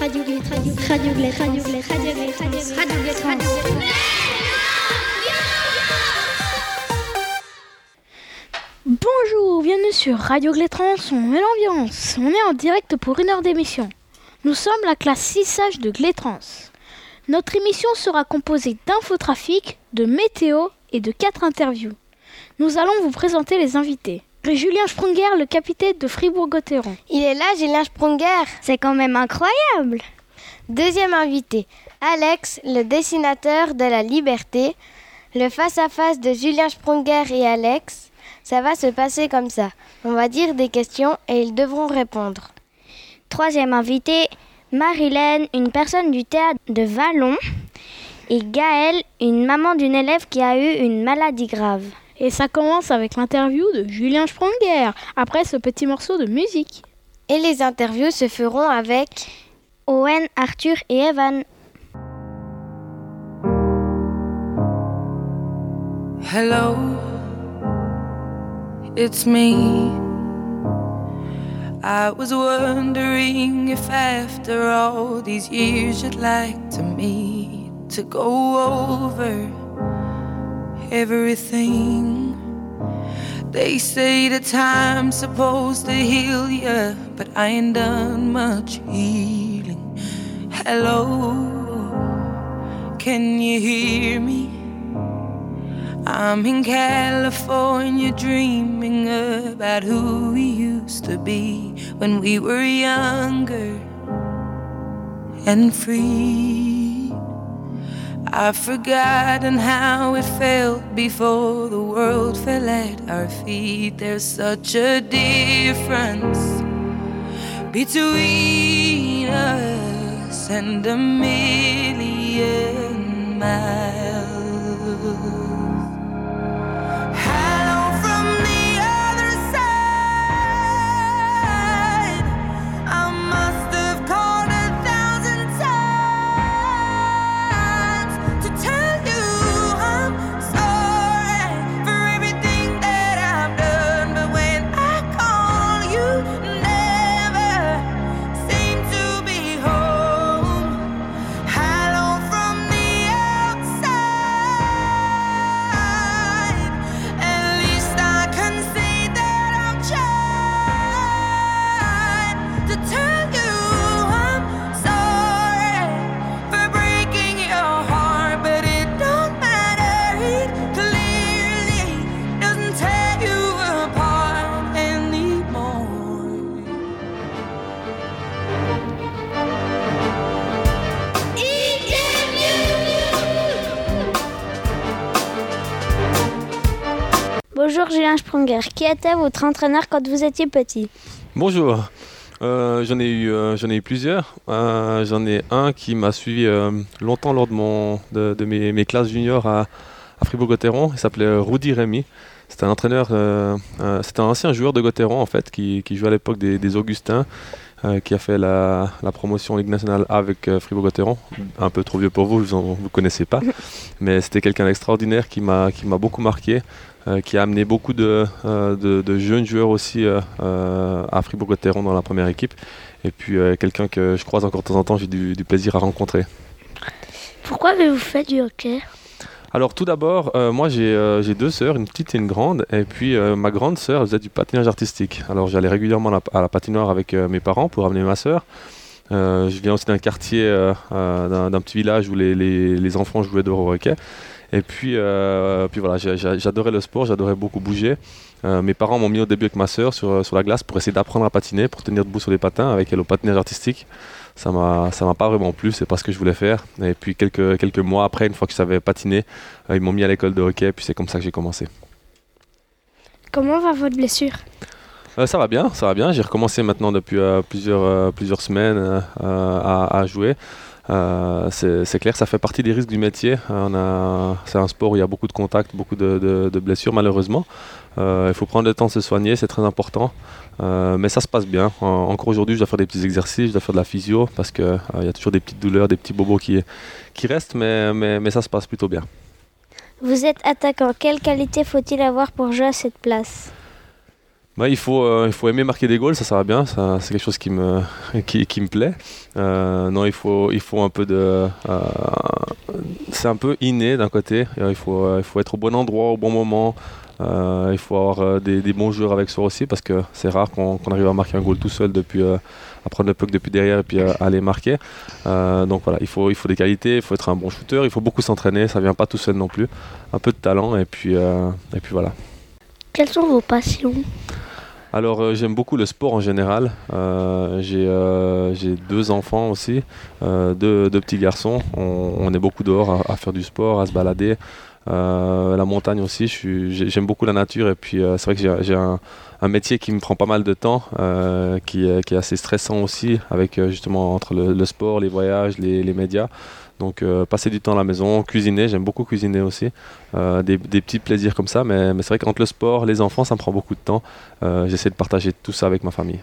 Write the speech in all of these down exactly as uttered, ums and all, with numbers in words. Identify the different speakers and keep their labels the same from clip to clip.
Speaker 1: Radio Glé, Radio Glé, Radio Glé, Radio Glé, Radio Glé, Radio Glé, Radio Glé.
Speaker 2: Bonjour, bienvenue sur Radio Glétrans, son et l'ambiance. On est en direct pour une heure d'émission. Nous sommes la classe six H de Glétrans. Notre émission sera composée d'infotrafic, de météo et de quatre interviews. Nous allons vous présenter les invités. Julien Sprunger, le capitaine de Fribourg-Gotteron.
Speaker 3: Il est là, Julien Sprunger.
Speaker 4: C'est quand même incroyable.
Speaker 3: Deuxième invité, Alex, le dessinateur de la Liberté. Le face-à-face de Julien Sprunger et Alex, ça va se passer comme ça. On va dire des questions et ils devront répondre.
Speaker 4: Troisième invité, Marilène, une personne du théâtre de Vallon. Et Gaëlle, une maman d'une élève qui a eu une maladie grave.
Speaker 2: Et ça commence avec l'interview de Julien Sprunger, après ce petit morceau de musique.
Speaker 3: Et les interviews se feront avec
Speaker 4: Owen, Arthur et Evan.
Speaker 5: Hello, it's me. I was wondering if after all these years you'd like to meet, to go over everything. They say the time's supposed to heal ya, but I ain't done much healing. Hello, can you hear me? I'm in California dreaming about who we used to be when we were younger and free. I've forgotten how it felt before the world fell at our feet. There's such a difference between us and a million miles. Hello from the other side. I must have called a thousand times to tell you I'm sorry for everything that I've done. But when I call, you never seem to be home. Hello from the outside. At least I can say that I've tried to tell you I'm sorry for breaking your heart, but it don't matter. It clearly doesn't tear you apart anymore.
Speaker 4: Bonjour Julien Sprunger, qui était votre entraîneur quand vous étiez petit?
Speaker 6: Bonjour, euh, j'en ai eu, euh, j'en ai eu plusieurs. Euh, j'en ai un qui m'a suivi euh, longtemps lors de, mon, de, de mes, mes classes juniors à, à Fribourg-Gotteron. Il s'appelait Rudy Rémy. C'était un entraîneur, euh, euh, c'était un ancien joueur de Gotteron en fait, qui, qui jouait à l'époque des, des Augustins, euh, qui a fait la, la promotion Ligue nationale avec euh, Fribourg-Gotteron. Un peu trop vieux pour vous, vous ne connaissez pas. Mais c'était quelqu'un d'extraordinaire qui m'a, qui m'a beaucoup marqué. Euh, qui a amené beaucoup de, euh, de, de jeunes joueurs aussi euh, euh, à Fribourg-Gotteron dans la première équipe. Et puis euh, quelqu'un que je croise encore de temps en temps, j'ai du, du plaisir à rencontrer.
Speaker 4: Pourquoi avez-vous fait du hockey?
Speaker 6: Alors tout d'abord, euh, moi j'ai, euh, j'ai deux sœurs, une petite et une grande. Et puis euh, ma grande sœur elle faisait du patinage artistique. Alors j'allais régulièrement à la, à la patinoire avec euh, mes parents pour amener ma sœur. Euh, je viens aussi d'un quartier, euh, euh, d'un, d'un petit village où les, les, les enfants jouaient au hockey. Et puis, euh, puis voilà, j'ai, j'ai, j'adorais le sport, j'adorais beaucoup bouger. Euh, mes parents m'ont mis au début avec ma sœur sur, sur la glace pour essayer d'apprendre à patiner, pour tenir debout sur les patins avec elle au patinage artistique. Ça m'a, ça m'a pas vraiment plu, c'est pas ce que je voulais faire. Et puis quelques, quelques mois après, une fois que je savais patiner, euh, ils m'ont mis à l'école de hockey, puis c'est comme ça que j'ai commencé.
Speaker 4: Comment va votre blessure?
Speaker 6: Euh, ça va bien, ça va bien. J'ai recommencé maintenant depuis euh, plusieurs, euh, plusieurs semaines euh, à, à jouer. Euh, c'est, c'est clair, ça fait partie des risques du métier. On a, c'est un sport où il y a beaucoup de contacts, beaucoup de, de, de blessures malheureusement. Euh, il faut prendre le temps de se soigner, c'est très important. Euh, mais ça se passe bien. En, encore aujourd'hui, je dois faire des petits exercices, je dois faire de la physio parce qu'il euh, y a toujours des petites douleurs, des petits bobos qui, qui restent, mais, mais, mais ça se passe plutôt bien.
Speaker 4: Vous êtes attaquant. Quelle qualité faut-il avoir pour jouer à cette place ?
Speaker 6: Bah, il, faut, euh, il faut aimer marquer des goals, ça, ça va bien, ça, c'est quelque chose qui me, qui, qui me plaît. Euh, non, il faut, il faut un peu de... Euh, c'est un peu inné d'un côté, il faut, euh, il faut être au bon endroit, au bon moment. Euh, il faut avoir euh, des, des bons joueurs avec soi aussi, parce que c'est rare qu'on, qu'on arrive à marquer un goal tout seul, depuis, euh, à prendre le puck depuis derrière et puis euh, aller marquer. Euh, donc voilà, il faut, il faut des qualités, il faut être un bon shooter, il faut beaucoup s'entraîner, ça ne vient pas tout seul non plus. Un peu de talent et puis, euh, et puis voilà.
Speaker 4: Quelles sont vos passions?
Speaker 6: Alors euh, j'aime beaucoup le sport en général. Euh, j'ai, euh, j'ai deux enfants aussi, euh, deux, deux petits garçons. On, on est beaucoup dehors à, à faire du sport, à se balader. Euh, la montagne aussi, je suis, j'aime beaucoup la nature et puis euh, c'est vrai que j'ai, j'ai un, un métier qui me prend pas mal de temps, euh, qui, qui est assez stressant aussi, avec euh, justement entre le, le sport, les voyages, les, les médias. Donc euh, passer du temps à la maison, cuisiner, j'aime beaucoup cuisiner aussi, euh, des, des petits plaisirs comme ça, mais, mais c'est vrai qu'entre le sport, les enfants, ça me prend beaucoup de temps. Euh, j'essaie de partager tout ça avec ma famille.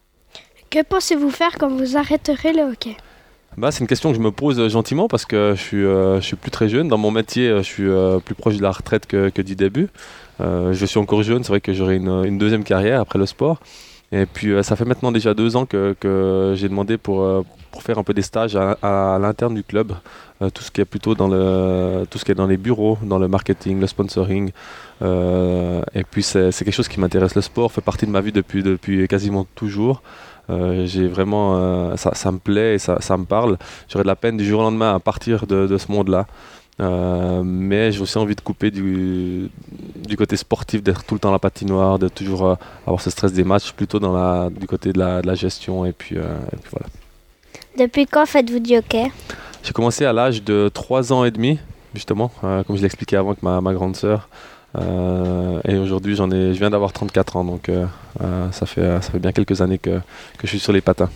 Speaker 2: Que pensez-vous faire quand vous arrêterez le hockey?
Speaker 6: Bah, c'est une question que je me pose gentiment parce que je suis, euh, je suis plus très jeune. Dans mon métier, je suis euh, plus proche de la retraite que, que du début. Euh, je suis encore jeune, c'est vrai que j'aurai une, une deuxième carrière après le sport. Et puis euh, ça fait maintenant déjà deux ans que, que j'ai demandé pour, euh, pour faire un peu des stages à, à, à l'interne du club. Euh, tout ce qui est plutôt dans, le, tout ce qui est dans les bureaux, dans le marketing, le sponsoring. Euh, et puis c'est, c'est quelque chose qui m'intéresse. Le sport fait partie de ma vie depuis, depuis quasiment toujours. Euh, j'ai vraiment, euh, ça, ça me plaît et ça, ça me parle. J'aurais de la peine du jour au lendemain à partir de, de ce monde-là. Euh, mais j'ai aussi envie de couper du, du côté sportif, d'être tout le temps à la patinoire, de toujours euh, avoir ce stress des matchs, plutôt dans la, du côté de la, de la gestion. Et puis, euh, et puis voilà.
Speaker 4: Depuis quand faites-vous du hockey?
Speaker 6: J'ai commencé à l'âge de trois ans et demi, justement, euh, comme je l'expliquais avant avec ma, ma grande sœur. Euh, et aujourd'hui, j'en ai, je viens d'avoir trente-quatre ans, donc euh, euh, ça, fait, ça fait bien quelques années que, que je suis sur les patins.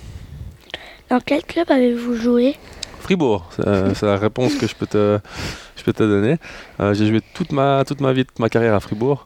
Speaker 2: Dans quel club avez-vous joué?
Speaker 6: Fribourg, c'est, euh, c'est la réponse que je peux te, je peux te donner. Euh, j'ai joué toute ma, toute ma vie, toute ma carrière à Fribourg.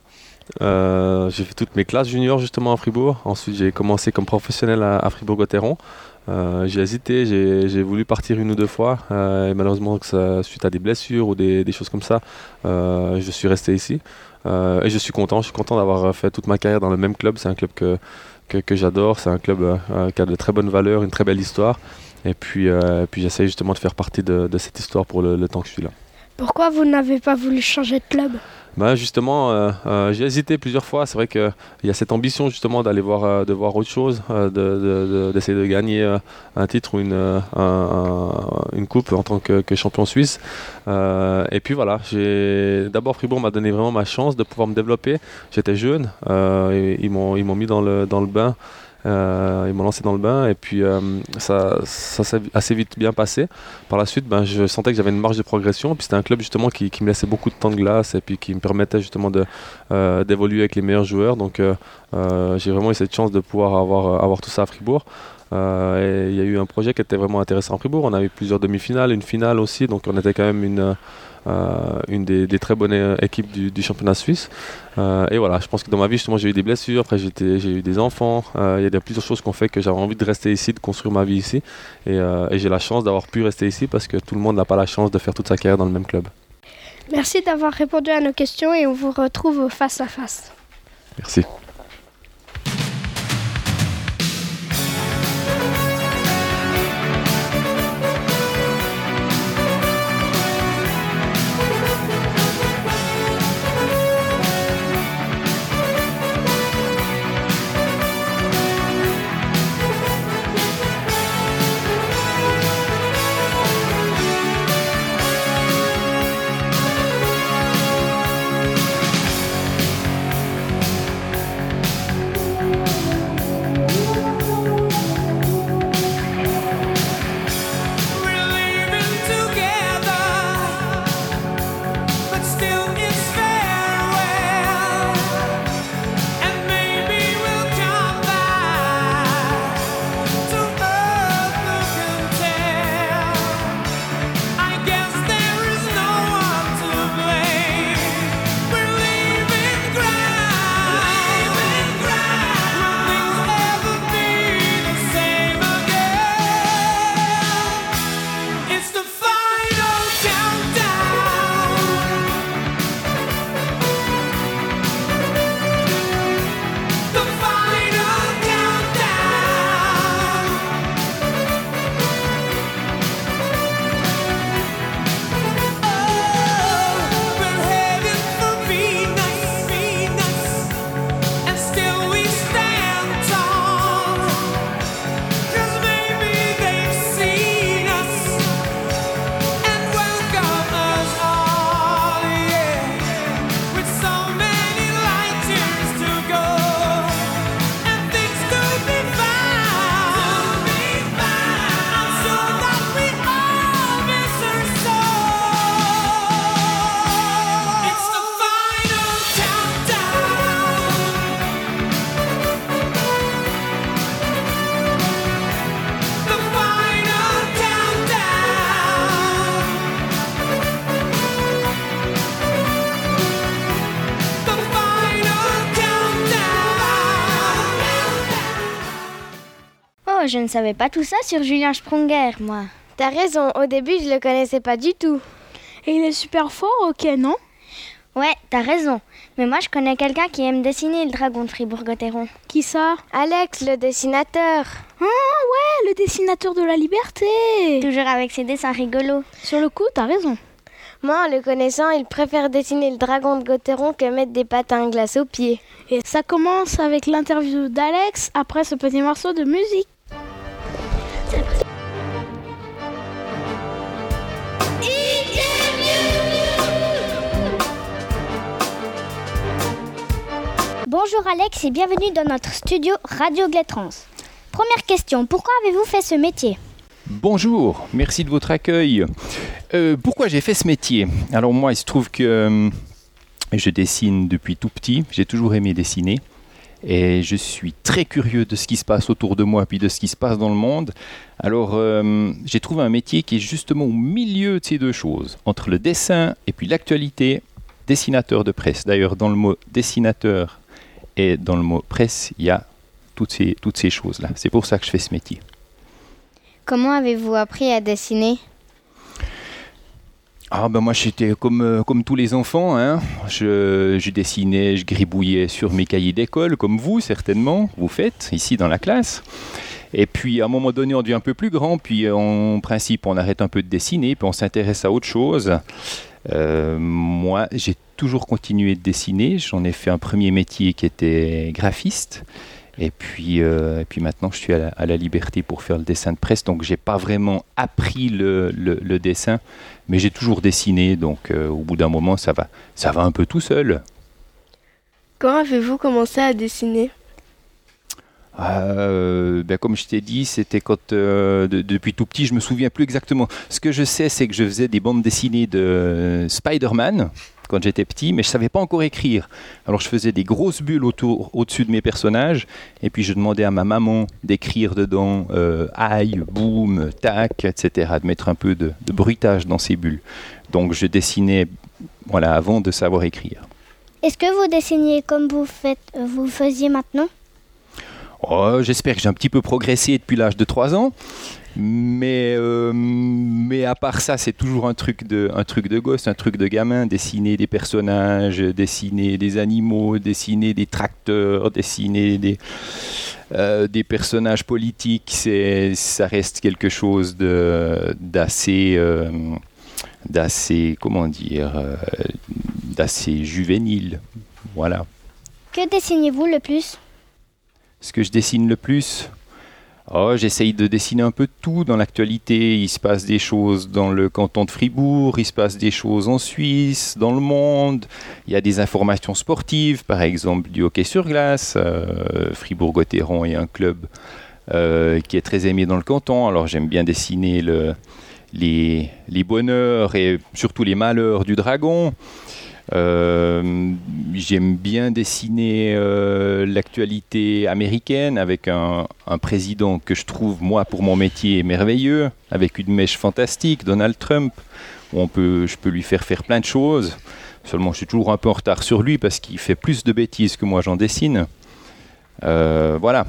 Speaker 6: Euh, j'ai fait toutes mes classes juniors justement à Fribourg. Ensuite, j'ai commencé comme professionnel à, à Fribourg-Gotteron. Euh, j'ai hésité, j'ai, j'ai voulu partir une ou deux fois euh, et malheureusement que ça, suite à des blessures ou des, des choses comme ça, euh, je suis resté ici euh, et je suis content, je suis content d'avoir fait toute ma carrière dans le même club. C'est un club que, que, que j'adore, c'est un club euh, qui a de très bonnes valeurs, une très belle histoire et puis, euh, puis j'essaie justement de faire partie de, de cette histoire pour le, le temps que je suis là.
Speaker 2: Pourquoi vous n'avez pas voulu changer de club?
Speaker 6: Bah justement, euh, euh, j'ai hésité plusieurs fois. C'est vrai qu'il y a cette ambition justement d'aller voir, euh, de voir autre chose, euh, de, de, de, d'essayer de gagner euh, un titre ou une, euh, un, un, une coupe en tant que, que champion suisse. Euh, et puis voilà, j'ai... d'abord Fribourg m'a donné vraiment ma chance de pouvoir me développer. J'étais jeune, euh, et ils m'ont, ils m'ont mis dans le, dans le bain. Euh, ils m'ont lancé dans le bain et puis euh, ça, ça s'est assez vite bien passé. Par la suite, ben, je sentais que j'avais une marge de progression. Puis c'était un club justement qui, qui me laissait beaucoup de temps de glace et puis qui me permettait justement de, euh, d'évoluer avec les meilleurs joueurs. Donc euh, euh, j'ai vraiment eu cette chance de pouvoir avoir, avoir tout ça à Fribourg. Euh, et il y a eu un projet qui était vraiment intéressant à Fribourg. On a eu plusieurs demi-finales, une finale aussi. Donc on était quand même une... Euh, une des, des très bonnes équipes du, du championnat suisse. Euh, et voilà, je pense que dans ma vie, justement, j'ai eu des blessures, après j'étais, j'ai eu des enfants. Euh, il y a plusieurs choses qui ont fait que j'avais envie de rester ici, de construire ma vie ici. Et, euh, et j'ai la chance d'avoir pu rester ici parce que tout le monde n'a pas la chance de faire toute sa carrière dans le même club.
Speaker 2: Merci d'avoir répondu à nos questions et on vous retrouve au face à face.
Speaker 6: Merci.
Speaker 4: je ne savais pas tout ça sur Julien Sprunger, moi.
Speaker 3: T'as raison, au début je le connaissais pas du tout.
Speaker 2: Et il est super fort, ok, non?
Speaker 4: Ouais, t'as raison. Mais moi, je connais quelqu'un qui aime dessiner le dragon de Fribourg-Gotteron.
Speaker 2: Qui ça?
Speaker 3: Alex, le dessinateur.
Speaker 2: Ah ouais, le dessinateur de la liberté.
Speaker 4: Toujours avec ses dessins rigolos.
Speaker 2: Sur le coup, t'as raison.
Speaker 3: Moi, en le connaissant, il préfère dessiner le dragon de Gotteron que mettre des patins à glace aux pieds.
Speaker 2: Et ça commence avec l'interview d'Alex après ce petit morceau de musique.
Speaker 7: Bonjour Alex et bienvenue dans notre studio Radio Glétrans. Première question, pourquoi avez-vous fait ce métier ?
Speaker 8: Bonjour, merci de votre accueil. Euh, pourquoi j'ai fait ce métier ? Alors moi, il se trouve que euh, je dessine depuis tout petit, j'ai toujours aimé dessiner et je suis très curieux de ce qui se passe autour de moi puis de ce qui se passe dans le monde. Alors euh, j'ai trouvé un métier qui est justement au milieu de ces deux choses, entre le dessin et puis l'actualité, dessinateur de presse. D'ailleurs, dans le mot dessinateur et dans le mot presse, il y a toutes ces, toutes ces choses-là. C'est pour ça que je fais ce métier.
Speaker 3: Comment avez-vous appris à dessiner ?
Speaker 8: Ah ben moi j'étais comme, euh, comme tous les enfants, hein. je, je dessinais, je gribouillais sur mes cahiers d'école, comme vous certainement, vous faites ici dans la classe. Et puis à un moment donné on devient un peu plus grand, puis en principe on arrête un peu de dessiner, puis on s'intéresse à autre chose. Euh, moi j'ai toujours continué de dessiner, j'en ai fait un premier métier qui était graphiste. Et puis, euh, et puis maintenant, je suis à la, à la Liberté pour faire le dessin de presse. Donc, je n'ai pas vraiment appris le, le, le dessin, mais j'ai toujours dessiné. Donc, euh, au bout d'un moment, ça va, ça va un peu tout seul.
Speaker 9: Quand avez-vous commencé à dessiner ?
Speaker 8: Euh, ben comme je t'ai dit, c'était quand euh, de, depuis tout petit, je me souviens plus exactement. Ce que je sais, c'est que je faisais des bandes dessinées de Spider-Man quand j'étais petit, mais je savais pas encore écrire. Alors je faisais des grosses bulles autour, au-dessus de mes personnages, et puis je demandais à ma maman d'écrire dedans euh, aïe, boum, tac, et cetera, de mettre un peu de, de bruitage dans ces bulles. Donc je dessinais, voilà, avant de savoir écrire.
Speaker 7: Est-ce que vous dessiniez comme vous faites, vous faisiez maintenant ?
Speaker 8: Oh, j'espère que j'ai un petit peu progressé depuis l'âge de trois ans, mais, euh, mais à part ça, c'est toujours un truc, de, un truc de gosse, un truc de gamin, dessiner des personnages, dessiner des animaux, dessiner des tracteurs, dessiner des, euh, des personnages politiques, c'est, ça reste quelque chose de, d'assez, euh, d'assez, comment dire, euh, d'assez juvénile, voilà.
Speaker 7: Que dessinez-vous le plus ?
Speaker 8: Ce que je dessine le plus, oh, j'essaye de dessiner un peu de tout dans l'actualité. Il se passe des choses dans le canton de Fribourg, il se passe des choses en Suisse, dans le monde. Il y a des informations sportives, par exemple du hockey sur glace. Euh, Fribourg-Gotteron est un club euh, qui est très aimé dans le canton. Alors j'aime bien dessiner le, les, les bonheurs et surtout les malheurs du dragon. Euh, j'aime bien dessiner euh, l'actualité américaine avec un, un président que je trouve, moi, pour mon métier, merveilleux, avec une mèche fantastique, Donald Trump, où on peut, je peux lui faire faire plein de choses. Seulement, je suis toujours un peu en retard sur lui parce qu'il fait plus de bêtises que moi j'en dessine. Euh, voilà.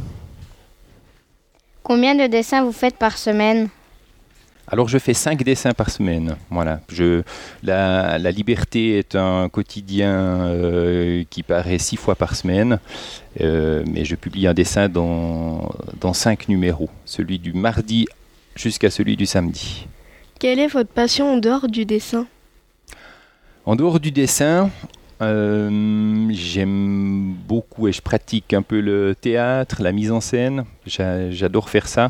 Speaker 3: Combien de dessins vous faites par semaine ?
Speaker 8: Alors je fais cinq dessins par semaine. Voilà. Je, la, la Liberté est un quotidien euh, qui paraît six fois par semaine, euh, mais je publie un dessin dans, dans cinq numéros, celui du mardi jusqu'à celui du samedi.
Speaker 9: Quelle est votre passion en dehors du dessin ?
Speaker 8: En dehors du dessin, euh, j'aime beaucoup et je pratique un peu le théâtre, la mise en scène. J'a, j'adore faire ça.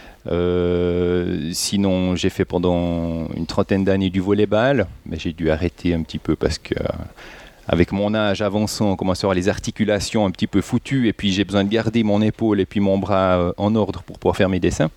Speaker 8: Euh, sinon, j'ai fait pendant une trentaine d'années du volley-ball, mais j'ai dû arrêter un petit peu parce que, euh, avec mon âge avançant, on commence à avoir les articulations un petit peu foutues, et puis j'ai besoin de garder mon épaule et puis mon bras euh, en ordre pour pouvoir faire mes dessins.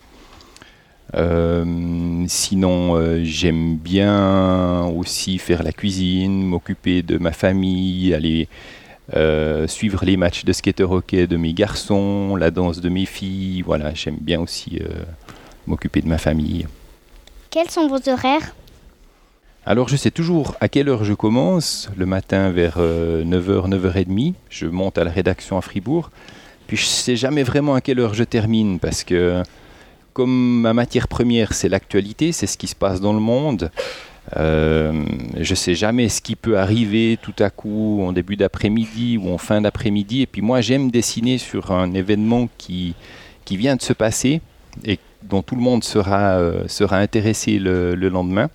Speaker 8: Euh, sinon, euh, j'aime bien aussi faire la cuisine, m'occuper de ma famille, aller Euh, suivre les matchs de skater hockey de mes garçons, la danse de mes filles, voilà, j'aime bien aussi euh, m'occuper de ma famille.
Speaker 7: Quels sont vos horaires ?
Speaker 8: Alors je sais toujours à quelle heure je commence, le matin vers euh, neuf heures, neuf heures trente, je monte à la rédaction à Fribourg, puis je sais jamais vraiment à quelle heure je termine, parce que comme ma matière première, c'est l'actualité, c'est ce qui se passe dans le monde, euh, je ne sais jamais ce qui peut arriver tout à coup en début d'après-midi ou en fin d'après-midi. Et puis moi, j'aime dessiner sur un événement qui, qui vient de se passer et dont tout le monde sera, euh, sera intéressé le, le lendemain.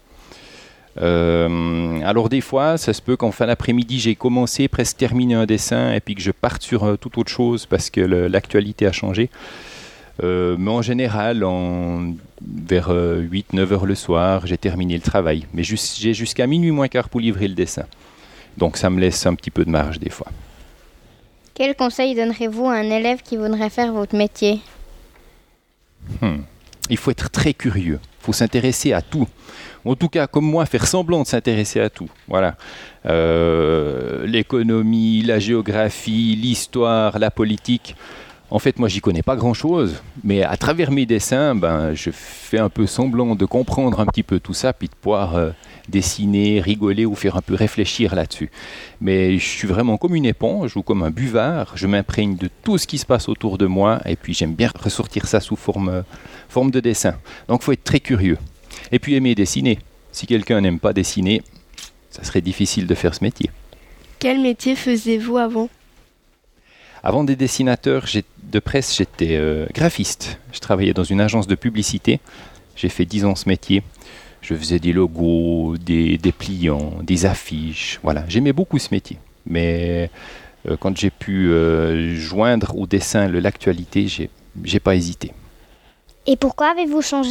Speaker 8: Euh, alors des fois, ça se peut qu'en fin d'après-midi, j'ai commencé, presque terminé un dessin et puis que je parte sur euh, toute autre chose parce que le, l'actualité a changé. Euh, mais en général, en, vers euh, huit neuf heures le soir, j'ai terminé le travail. Mais juste, j'ai jusqu'à minuit moins quart pour livrer le dessin. Donc ça me laisse un petit peu de marge des fois.
Speaker 4: Quel conseil donnerez-vous à un élève qui voudrait faire votre métier ?
Speaker 8: hmm. Il faut être très curieux. Il faut s'intéresser à tout. En tout cas, comme moi, faire semblant de s'intéresser à tout. Voilà. Euh, l'économie, la géographie, l'histoire, la politique. En fait, moi, j'y connais pas grand-chose, mais à travers mes dessins, ben, je fais un peu semblant de comprendre un petit peu tout ça, puis de pouvoir euh, dessiner, rigoler ou faire un peu réfléchir là-dessus. Mais je suis vraiment comme une éponge ou comme un buvard. Je m'imprègne de tout ce qui se passe autour de moi, et puis j'aime bien ressortir ça sous forme, forme de dessin. Donc, il faut être très curieux. Et puis aimer dessiner. Si quelqu'un n'aime pas dessiner, ça serait difficile de faire ce métier.
Speaker 9: Quel métier faisiez-vous avant ?
Speaker 8: Avant des dessinateurs de presse, j'étais euh, graphiste. Je travaillais dans une agence de publicité. J'ai fait dix ans ce métier. Je faisais des logos, des dépliants, des affiches. Voilà, j'aimais beaucoup ce métier. Mais euh, quand j'ai pu euh, joindre au dessin le, l'actualité, j'ai, j'ai pas hésité.
Speaker 7: Et pourquoi avez-vous changé ?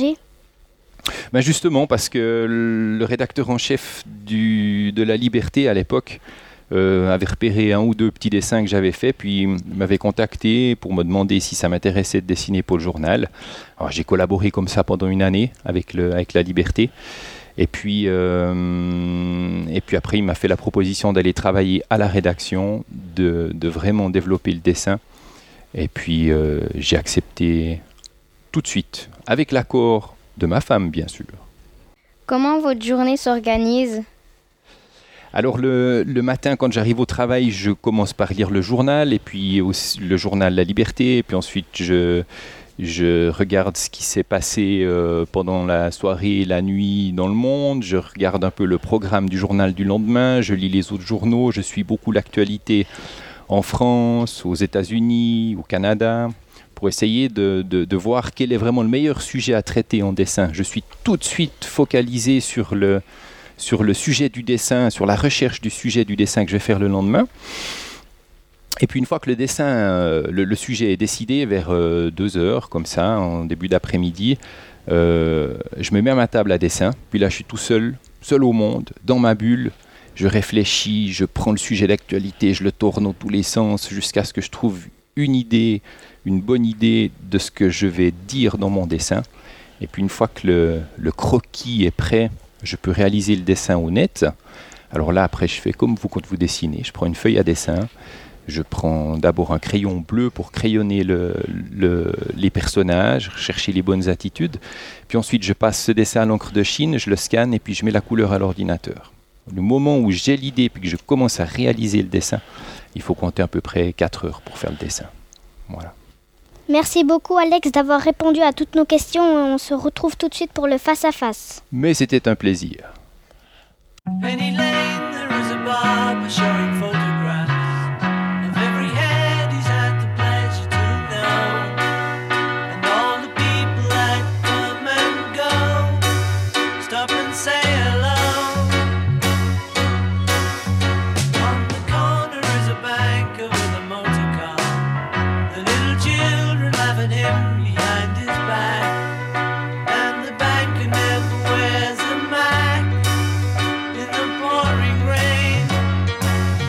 Speaker 8: Ben justement parce que le rédacteur en chef du, de La Liberté à l'époque euh, avait repéré un ou deux petits dessins que j'avais faits, puis m'avait contacté pour me demander si ça m'intéressait de dessiner pour le journal. Alors, j'ai collaboré comme ça pendant une année avec, le, avec La Liberté. Et puis, euh, et puis après, il m'a fait la proposition d'aller travailler à la rédaction, de, de vraiment développer le dessin. Et puis, euh, j'ai accepté tout de suite, avec l'accord de ma femme, bien sûr.
Speaker 4: Comment votre journée s'organise ?
Speaker 8: Alors le, le matin, quand j'arrive au travail, je commence par lire le journal, et puis aussi le journal La Liberté, et puis ensuite je, je regarde ce qui s'est passé euh, pendant la soirée, la nuit dans le monde, je regarde un peu le programme du journal du lendemain, je lis les autres journaux, je suis beaucoup l'actualité en France, aux États-Unis, au Canada, pour essayer de, de, de voir quel est vraiment le meilleur sujet à traiter en dessin. Je suis tout de suite focalisé sur le, sur le sujet du dessin, sur la recherche du sujet du dessin que je vais faire le lendemain. Et puis une fois que le dessin, euh, le, le sujet est décidé, vers euh, deux heures, comme ça, en début d'après-midi, euh, je me mets à ma table à dessin. Puis là, je suis tout seul, seul au monde, dans ma bulle. Je réfléchis, je prends le sujet d'actualité, je le tourne dans tous les sens jusqu'à ce que je trouve une idée, une bonne idée de ce que je vais dire dans mon dessin. Et puis une fois que le, le croquis est prêt, je peux réaliser le dessin au net. Alors là, après, je fais comme vous quand vous dessinez. Je prends une feuille à dessin. Je prends d'abord un crayon bleu pour crayonner le, le, les personnages, chercher les bonnes attitudes. Puis ensuite, je passe ce dessin à l'encre de Chine, je le scanne et puis je mets la couleur à l'ordinateur. Le moment où j'ai l'idée puis que je commence à réaliser le dessin, il faut compter à peu près quatre heures pour faire le dessin. Voilà.
Speaker 7: Merci beaucoup Alex d'avoir répondu à toutes nos questions. On se retrouve tout de suite pour le face-à-face.
Speaker 8: Mais c'était un plaisir.
Speaker 5: Penny Lane, there is a barber showing photographs of every head he's had the pleasure to know, and all the people that come and go, stop and say hello. On the corner is a banker with a motor car, the little children laughing him behind his back, and the banker never wears a mask in the pouring rain.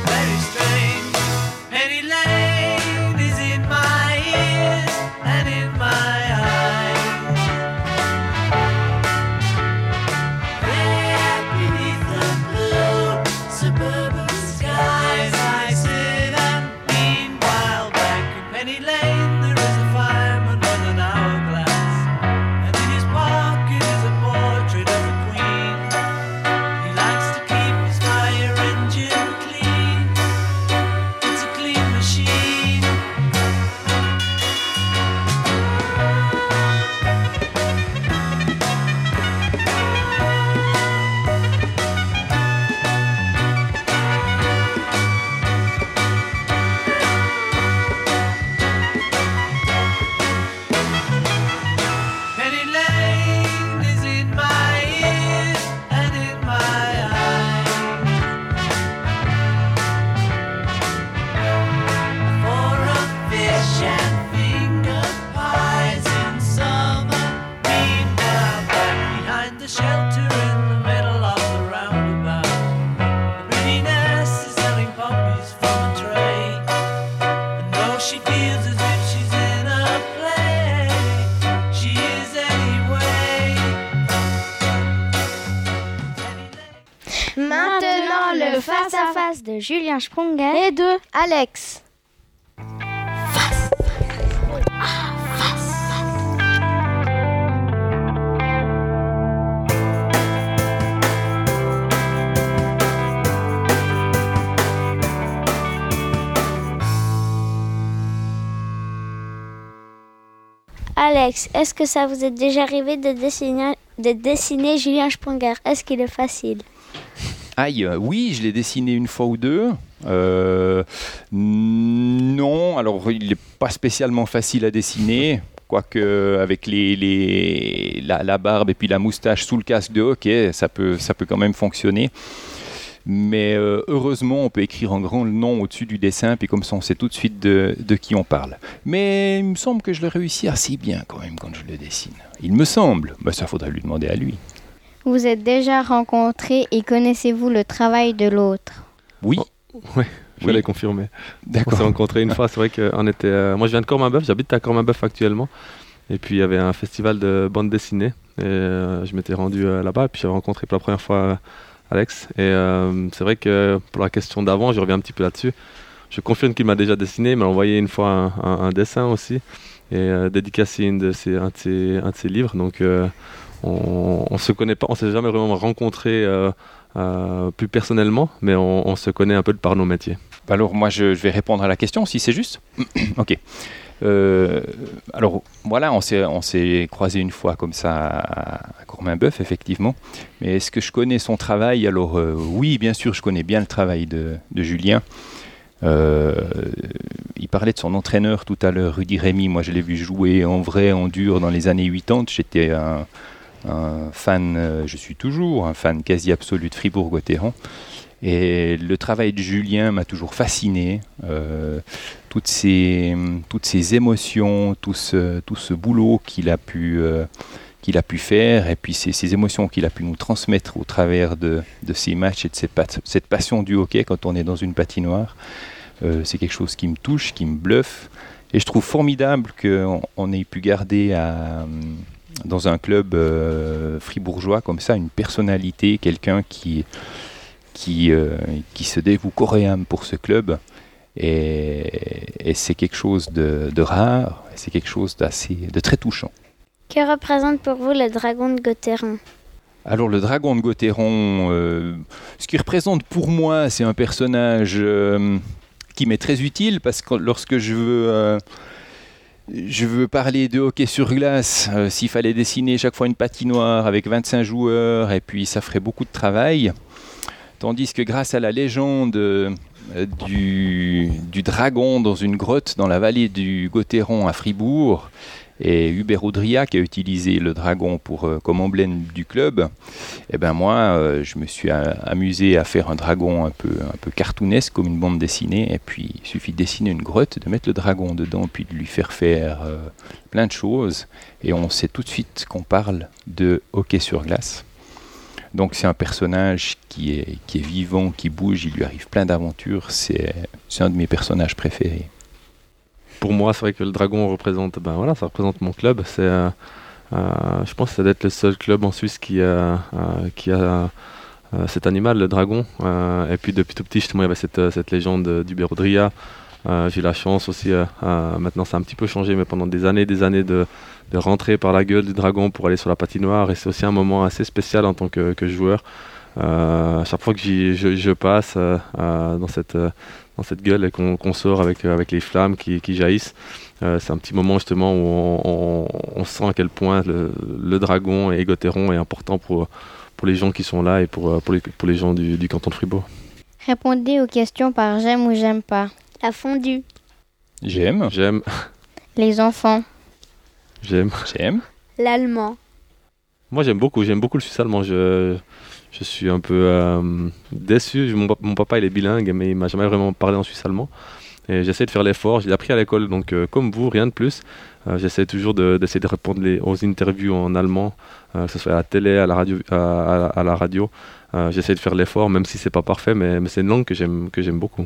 Speaker 10: the shelter in the middle of the roundabout. The prettiness is selling poppies from a tray. And though she feels as if she's in a play, she is anyway.
Speaker 3: Maintenant, le face-à-face
Speaker 4: de Julien Sprunger
Speaker 3: et de Alex.
Speaker 4: Alex, est-ce que ça vous est déjà arrivé de dessiner, de dessiner Julien Sprunger? Est-ce qu'il est facile?
Speaker 8: Aïe, euh, oui, je l'ai dessiné une fois ou deux. Euh, non, alors il n'est pas spécialement facile à dessiner, quoique avec les, les, la, la barbe et puis la moustache sous le casque de hockey, ça peut, ça peut quand même fonctionner. Mais euh, heureusement, on peut écrire en grand le nom au-dessus du dessin, puis comme ça, on sait tout de suite de, de qui on parle. Mais il me semble que je le réussis assez bien quand même quand je le dessine. Il me semble, mais ça faudrait lui demander à lui.
Speaker 3: Vous êtes déjà rencontrés et connaissez-vous le travail de l'autre?
Speaker 8: Oui.
Speaker 6: Oh, oui, je vais
Speaker 8: Oui.
Speaker 6: les confirmer.
Speaker 8: D'accord.
Speaker 6: On s'est rencontrés une fois, c'est vrai qu'on était... euh, moi je viens de Corminboeuf, j'habite à Corminboeuf actuellement. Et puis il y avait un festival de bande dessinée. Et euh, je m'étais rendu euh, là-bas et puis j'ai rencontré pour la première fois euh, Alex. Et euh, c'est vrai que pour la question d'avant, je reviens un petit peu là-dessus. Je confirme qu'il m'a déjà dessiné, il m'a envoyé une fois un, un, un dessin aussi. Et euh, dédicacé une de ses, un, de ses, un de ses livres. Donc euh, on ne se connaît pas, on ne s'est jamais vraiment rencontrés euh, euh, plus personnellement, mais on, on se connaît un peu de par nos métiers.
Speaker 8: Alors moi, je, je vais répondre à la question, si c'est juste. Ok. Euh, alors voilà, on s'est, on s'est croisés une fois comme ça à, à Corminboeuf, effectivement. Mais est-ce que je connais son travail? Alors euh, oui, bien sûr, je connais bien le travail de, de Julien. Euh, il parlait de son entraîneur tout à l'heure, Rudy Rémy. Moi, je l'ai vu jouer en vrai, en dur, dans les années quatre-vingt-dix. J'étais un, un fan, euh, je suis toujours un fan quasi absolu de Fribourg-Gotteron. Et le travail de Julien m'a toujours fasciné. Euh, toutes, ces, toutes ces émotions, tout ce, tout ce boulot qu'il a pu, euh, qu'il a pu faire, et puis ces, ces émotions qu'il a pu nous transmettre au travers de, de ces matchs et de cette, pat- cette passion du hockey quand on est dans une patinoire, euh, c'est quelque chose qui me touche, qui me bluffe. Et je trouve formidable qu'on on ait pu garder à, dans un club euh, fribourgeois comme ça une personnalité, quelqu'un qui... Qui, euh, qui se dévoue corps et âme pour ce club, et, et c'est quelque chose de, de rare, c'est quelque chose d'assez, de très touchant.
Speaker 4: Que représente pour vous le dragon de Gotteron?
Speaker 8: Alors le dragon de Gotteron, euh, ce qu'il représente pour moi, c'est un personnage euh, qui m'est très utile, parce que lorsque je veux... Euh, Je veux parler de hockey sur glace, euh, s'il fallait dessiner chaque fois une patinoire avec vingt-cinq joueurs, et puis ça ferait beaucoup de travail. Tandis que grâce à la légende euh, du, du dragon dans une grotte dans la vallée du Gotteron à Fribourg, et Hubert Audria qui a utilisé le dragon pour, euh, comme emblème du club, et ben moi euh, je me suis a, amusé à faire un dragon un peu, un peu cartoonesque comme une bande dessinée, et puis il suffit de dessiner une grotte, de mettre le dragon dedans, puis de lui faire faire euh, plein de choses, et on sait tout de suite qu'on parle de hockey sur glace. Donc c'est un personnage qui est, qui est vivant, qui bouge, il lui arrive plein d'aventures, c'est, c'est un de mes personnages préférés.
Speaker 6: Pour moi, c'est vrai que le dragon représente, ben voilà, ça représente mon club. C'est, euh, euh, je pense que ça doit être le seul club en Suisse qui a, euh, qui a euh, cet animal, le dragon. Euh, et puis depuis tout petit, justement, il y avait cette, cette légende d'Hubert Audria. Euh, j'ai eu la chance aussi, euh, euh, maintenant ça a un petit peu changé, mais pendant des années des années de, de rentrer par la gueule du dragon pour aller sur la patinoire. Et c'est aussi un moment assez spécial en tant que, que joueur. Euh, à chaque fois que j'y, je, je passe euh, euh, dans, cette, euh, dans cette gueule et qu'on, qu'on sort avec, euh, avec les flammes qui, qui jaillissent, euh, c'est un petit moment justement où on, on, on sent à quel point le, le dragon et Gotteron est important pour, pour les gens qui sont là et pour, pour, les, pour les gens du, du canton de Fribourg.
Speaker 3: Répondez aux questions par j'aime ou j'aime pas.
Speaker 4: La fondue.
Speaker 8: J'aime.
Speaker 6: J'aime.
Speaker 3: Les enfants.
Speaker 6: J'aime.
Speaker 8: J'aime.
Speaker 4: L'allemand.
Speaker 6: Moi j'aime beaucoup, j'aime beaucoup le suisse allemand. Je, je suis un peu euh, déçu. Mon, mon papa il est bilingue, mais il m'a jamais vraiment parlé en suisse allemand. Et j'essaie de faire l'effort. Je l'ai appris à l'école, donc euh, comme vous, rien de plus. Euh, j'essaie toujours de, d'essayer de répondre les, aux interviews en allemand, euh, que ce soit à la télé, à la radio. À, à, à la radio. Euh, j'essaie de faire l'effort, même si c'est pas parfait, mais, mais c'est une langue que j'aime, que j'aime beaucoup.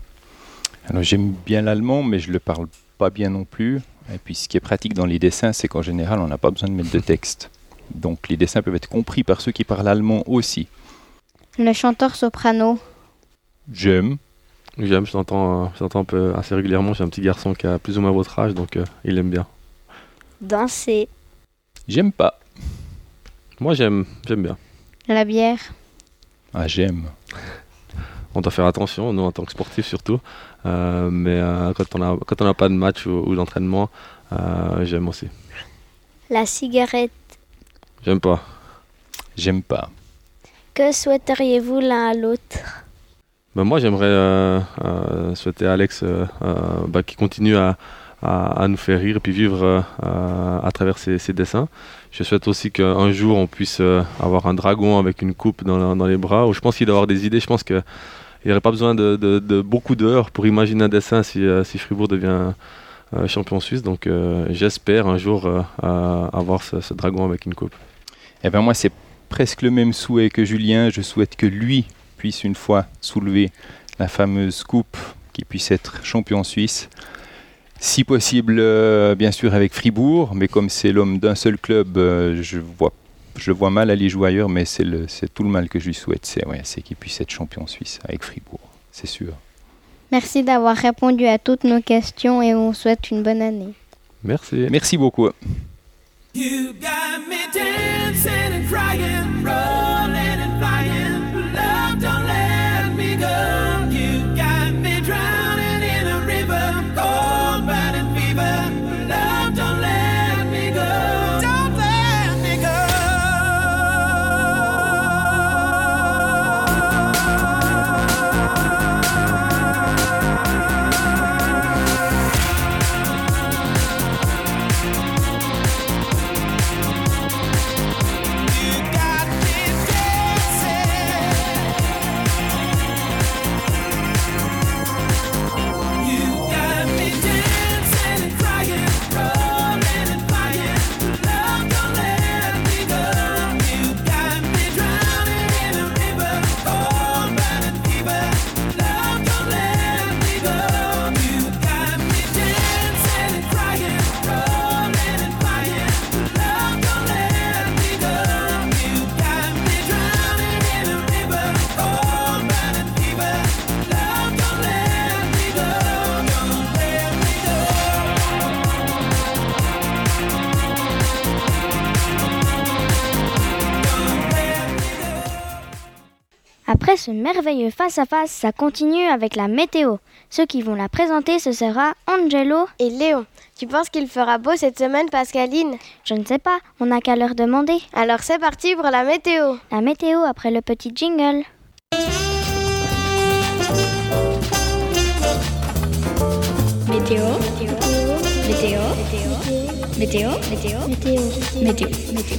Speaker 8: Alors j'aime bien l'allemand, mais je le parle pas bien non plus. Et puis ce qui est pratique dans les dessins, c'est qu'en général, on n'a pas besoin de mettre de texte. Donc les dessins peuvent être compris par ceux qui parlent allemand aussi.
Speaker 4: Le chanteur soprano.
Speaker 8: J'aime.
Speaker 6: J'aime, je l'entends, euh, je l'entends un peu assez régulièrement. J'ai un petit garçon qui a plus ou moins votre âge, donc euh, il aime bien.
Speaker 7: Danser.
Speaker 8: J'aime pas.
Speaker 6: Moi, j'aime, j'aime bien.
Speaker 4: La bière.
Speaker 8: Ah, j'aime.
Speaker 6: On doit faire attention, nous en tant que sportifs surtout. Euh, mais euh, quand on a quand on n'a pas de match ou, ou d'entraînement, euh, j'aime aussi.
Speaker 7: La cigarette.
Speaker 6: J'aime pas.
Speaker 8: J'aime pas.
Speaker 7: Que souhaiteriez-vous l'un à l'autre?
Speaker 6: Ben moi, j'aimerais euh, euh, souhaiter à Alex euh, euh, bah, qu'il continue à, à, à nous faire rire et puis vivre euh, à travers ses, ses dessins. Je souhaite aussi qu'un jour, on puisse euh, avoir un dragon avec une coupe dans, dans les bras. Où je pense qu'il doit avoir des idées. Je pense qu'il n'y aurait pas besoin de, de, de beaucoup d'heures pour imaginer un dessin si, euh, si Fribourg devient euh, champion suisse. Donc, euh, j'espère un jour euh, euh, avoir ce, ce dragon avec une coupe.
Speaker 8: Eh ben moi, c'est presque le même souhait que Julien. Je souhaite que lui puisse une fois soulever la fameuse coupe, qui puisse être champion suisse. Si possible, euh, bien sûr, avec Fribourg, mais comme c'est l'homme d'un seul club, euh, je vois, je vois mal aller jouer ailleurs, mais c'est, le, c'est tout le mal que je lui souhaite. C'est, ouais, c'est qu'il puisse être champion suisse avec Fribourg, c'est sûr.
Speaker 4: Merci d'avoir répondu à toutes nos questions et on souhaite une bonne année.
Speaker 6: Merci.
Speaker 8: Merci beaucoup.
Speaker 10: You got me dancing and crying, rolling and flying. Love, don't let me go. You got me drowning in a river, cold burning fever. Love, don't let me go. Don't let me go.
Speaker 4: Après ce merveilleux face-à-face, ça continue avec la météo. Ceux qui vont la présenter, ce sera Angelo
Speaker 3: et Léon. Tu penses qu'il fera beau cette semaine, Pascaline?
Speaker 4: Je ne sais pas, on n'a qu'à leur demander.
Speaker 3: Alors c'est parti pour la météo.
Speaker 4: La météo après le petit jingle.
Speaker 1: Météo. Météo. Météo. Météo. Météo. Météo. Météo. Météo.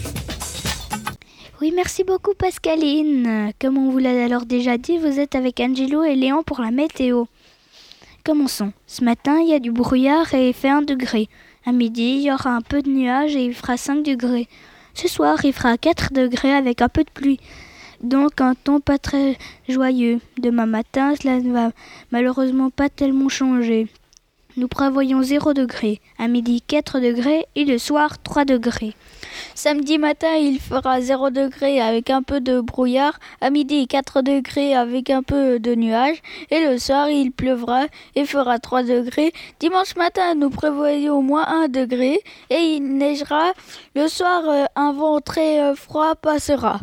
Speaker 2: Oui, merci beaucoup Pascaline. Comme on vous l'a alors déjà dit, vous êtes avec Angelo et Léon pour la météo. Commençons. Ce matin, il y a du brouillard et il fait un degré. À midi, il y aura un peu de nuages et il fera cinq degrés. Ce soir, il fera quatre degrés avec un peu de pluie. Donc un ton pas très joyeux. Demain matin, cela ne va malheureusement pas tellement changer. Nous prévoyons zéro degré. À midi, quatre degrés et le soir, trois degrés. Samedi matin, il fera zéro degré avec un peu de brouillard. À midi, quatre degrés avec un peu de nuages. Et le soir, il pleuvra et fera trois degrés. Dimanche matin, nous prévoyons moins un degré. Et il neigera. Le soir, un vent très froid passera.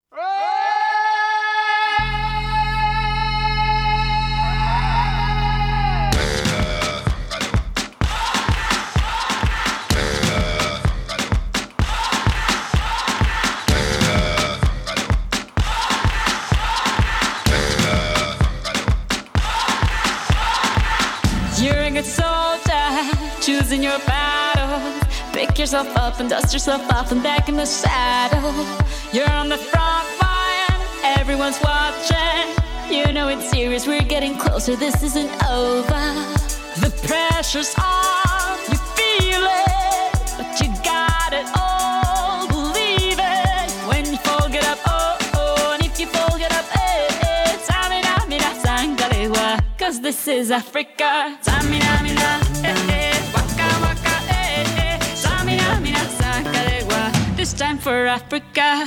Speaker 11: You're a good soldier, choosing your battle. Pick yourself up and dust yourself off and back in the saddle. You're on the front line, everyone's watching. You know it's serious, we're getting closer, this isn't over. The pressure's on, you feel it, but you got it all, believe it. When you fall, get up, oh, oh, and if you fall, get up, eh, eh. Samina, mina, sangalewa, cause this is Africa. Samina, mina, eh, eh, waka, waka, eh, eh. Samina, mina, sangalewa, this time for Africa.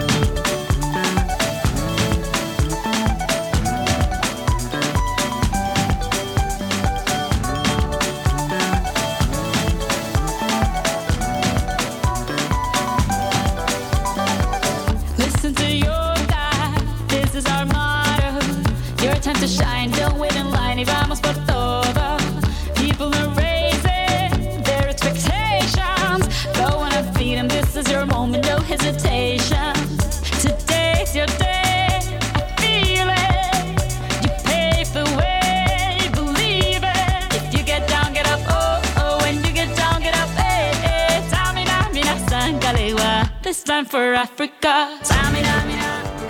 Speaker 11: Time to shine, don't wait in line, y vamos por todo. People are raising their expectations. Go on and feed them, this is your moment, no hesitation. Today's your day, I feel it. You pave the way, believe it. If you get down, get up, oh, oh. When you get down, get up, eh, eh. Tamina, mina, sangalewa, this time for Africa. Tamina, mina.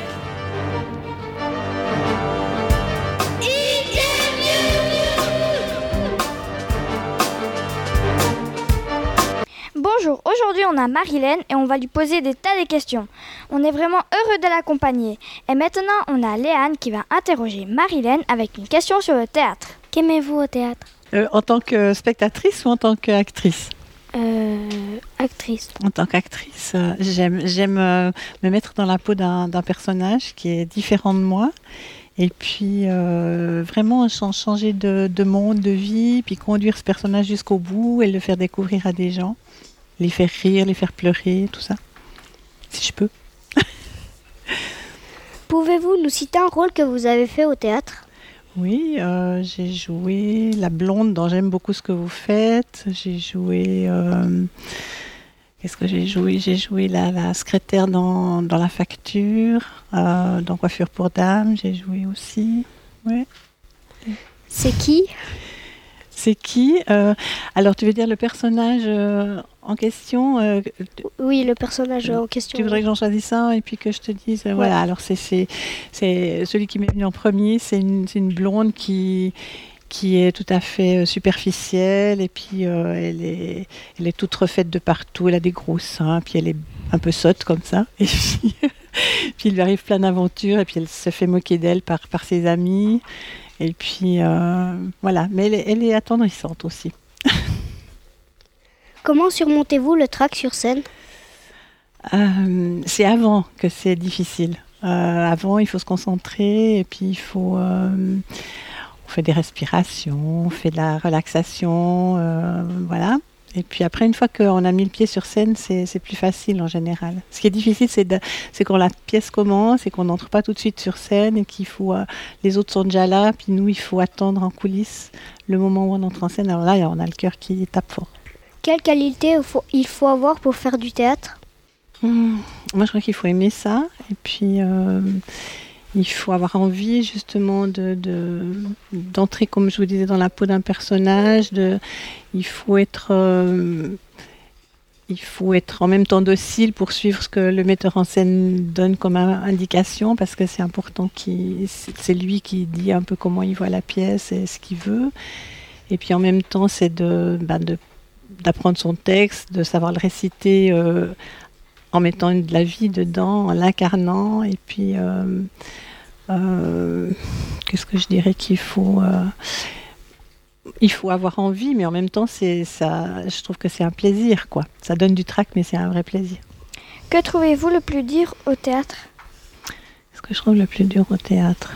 Speaker 7: Bonjour, aujourd'hui on a Marilène et on va lui poser des tas de questions. On est vraiment heureux de l'accompagner. Et maintenant on a Léane qui va interroger Marilène avec une question sur le théâtre. Qu'aimez-vous au théâtre ?
Speaker 12: euh, En tant que spectatrice ou en tant qu'actrice ?
Speaker 7: Euh, actrice.
Speaker 12: En tant qu'actrice, euh, j'aime, j'aime euh, me mettre dans la peau d'un, d'un personnage qui est différent de moi. Et puis euh, vraiment changer de, de monde, de vie, puis conduire ce personnage jusqu'au bout et le faire découvrir à des gens. Les faire rire, les faire pleurer, tout ça. Si je peux.
Speaker 7: Pouvez-vous nous citer un rôle que vous avez fait au théâtre ?
Speaker 12: Oui, euh, j'ai joué la blonde dans J'aime beaucoup ce que vous faites. J'ai joué... Euh, qu'est-ce que j'ai joué ? J'ai joué la, la secrétaire dans, dans La Facture, euh, dans Coiffure pour Dames. J'ai joué aussi. Ouais.
Speaker 7: C'est qui ?
Speaker 12: C'est qui euh, Alors, tu veux dire le personnage euh, en question euh,
Speaker 7: Oui, le personnage euh, en question.
Speaker 12: Tu voudrais que j'en choisisse un et puis que je te dise euh, ouais. Voilà, alors c'est, c'est, c'est celui qui m'est venu en premier, c'est une, c'est une blonde qui, qui est tout à fait superficielle et puis euh, elle, est, elle est toute refaite de partout, elle a des gros seins, puis elle est un peu sotte comme ça. Et puis, puis il lui arrive plein d'aventures et puis elle se fait moquer d'elle par, par ses amis. Et puis, euh, voilà. Mais elle est, elle est attendrissante aussi.
Speaker 7: Comment surmontez-vous le trac sur scène ?
Speaker 12: euh, C'est avant que c'est difficile. Euh, avant, il faut se concentrer et puis il faut... Euh, on fait des respirations, on fait de la relaxation, euh, voilà. Et puis après, une fois qu'on a mis le pied sur scène, c'est, c'est plus facile en général. Ce qui est difficile, c'est, de, c'est quand la pièce commence et qu'on n'entre pas tout de suite sur scène et qu'il faut... Euh, les autres sont déjà là, puis nous, il faut attendre en coulisses le moment où on entre en scène. Alors là, on a le cœur qui tape fort.
Speaker 7: Quelle qualité faut, il faut avoir pour faire du théâtre ?
Speaker 12: Mmh, Moi, je crois qu'il faut aimer ça. Et puis... Euh, il faut avoir envie justement de, de, d'entrer, comme je vous disais, dans la peau d'un personnage. De, il faut être, euh, il faut être en même temps docile pour suivre ce que le metteur en scène donne comme indication, parce que c'est important qu'il, c'est lui qui dit un peu comment il voit la pièce et ce qu'il veut. Et puis en même temps, c'est de, bah, de, d'apprendre son texte, de savoir le réciter euh, en mettant de la vie dedans, en l'incarnant. Et puis... Euh, Euh, qu'est-ce que je dirais qu'il faut euh, il faut avoir envie, mais en même temps c'est ça, je trouve que c'est un plaisir, quoi. Ça donne du trac, mais c'est un vrai plaisir.
Speaker 7: Que trouvez-vous le plus dur au théâtre ?
Speaker 12: Ce que je trouve le plus dur au théâtre,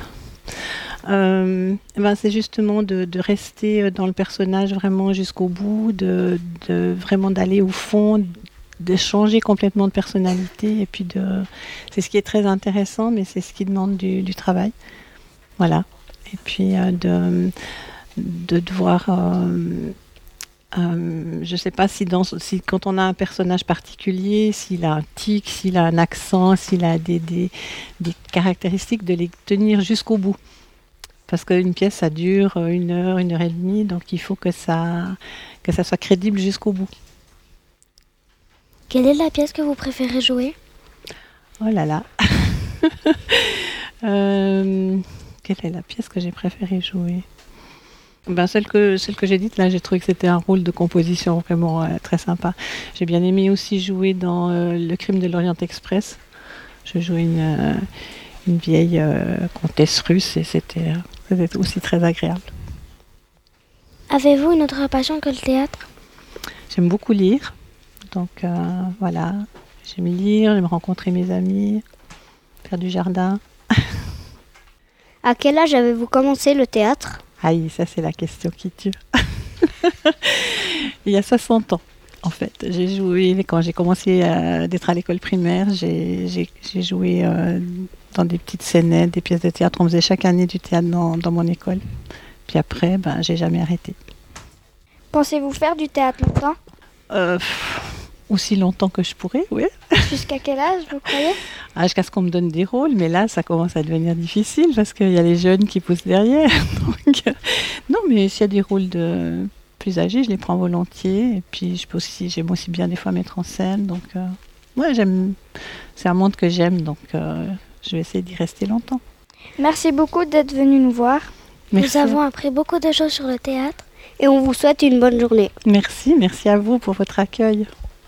Speaker 12: euh, ben c'est justement de, de rester dans le personnage vraiment jusqu'au bout, de, de vraiment d'aller au fond, de changer complètement de personnalité, et puis de... c'est ce qui est très intéressant, mais c'est ce qui demande du, du travail. Voilà. Et puis euh, de, de devoir... Euh, euh, je ne sais pas si, dans, si quand on a un personnage particulier, s'il a un tic, s'il a un accent, s'il a des, des, des caractéristiques, de les tenir jusqu'au bout. Parce qu'une pièce, ça dure une heure, une heure et demie, donc il faut que ça, que ça soit crédible jusqu'au bout.
Speaker 7: Quelle est la pièce que vous préférez jouer ?
Speaker 12: Oh là là. euh, quelle est la pièce que j'ai préféré jouer? Ben, celle que, celle que j'ai dite, là, j'ai trouvé que c'était un rôle de composition vraiment euh, très sympa. J'ai bien aimé aussi jouer dans euh, Le Crime de l'Orient Express. Je jouais une, euh, une vieille euh, comtesse russe et c'était, euh, c'était aussi très agréable.
Speaker 7: Avez-vous une autre passion que le théâtre?
Speaker 12: J'aime beaucoup lire, donc euh, voilà, j'aime lire, j'aime rencontrer mes amis, faire du jardin.
Speaker 7: À quel âge avez-vous commencé le théâtre?
Speaker 12: Aïe, ça c'est la question qui tue. Il y a soixante ans, en fait. J'ai joué, quand j'ai commencé à, d'être à l'école primaire, j'ai, j'ai, j'ai joué euh, dans des petites scénettes, des pièces de théâtre. On faisait chaque année du théâtre dans, dans mon école. Puis après, ben, j'ai jamais arrêté.
Speaker 7: Pensez-vous faire du théâtre longtemps?
Speaker 12: euh, pff, Aussi longtemps que je pourrais, oui.
Speaker 7: Jusqu'à quel âge, vous croyez?
Speaker 12: Ah, jusqu'à ce qu'on me donne des rôles, mais là, ça commence à devenir difficile parce qu'il y a les jeunes qui poussent derrière. Donc, euh, non, mais s'il y a des rôles de plus âgés, je les prends volontiers. Et puis, je peux aussi, j'aime aussi bien des fois mettre en scène. Donc, euh, ouais, j'aime. C'est un monde que j'aime, donc euh, je vais essayer d'y rester longtemps.
Speaker 7: Merci beaucoup d'être venu nous voir.
Speaker 12: Merci.
Speaker 7: Nous avons appris beaucoup de choses sur le théâtre et on vous souhaite une bonne journée.
Speaker 12: Merci, merci à vous pour votre accueil.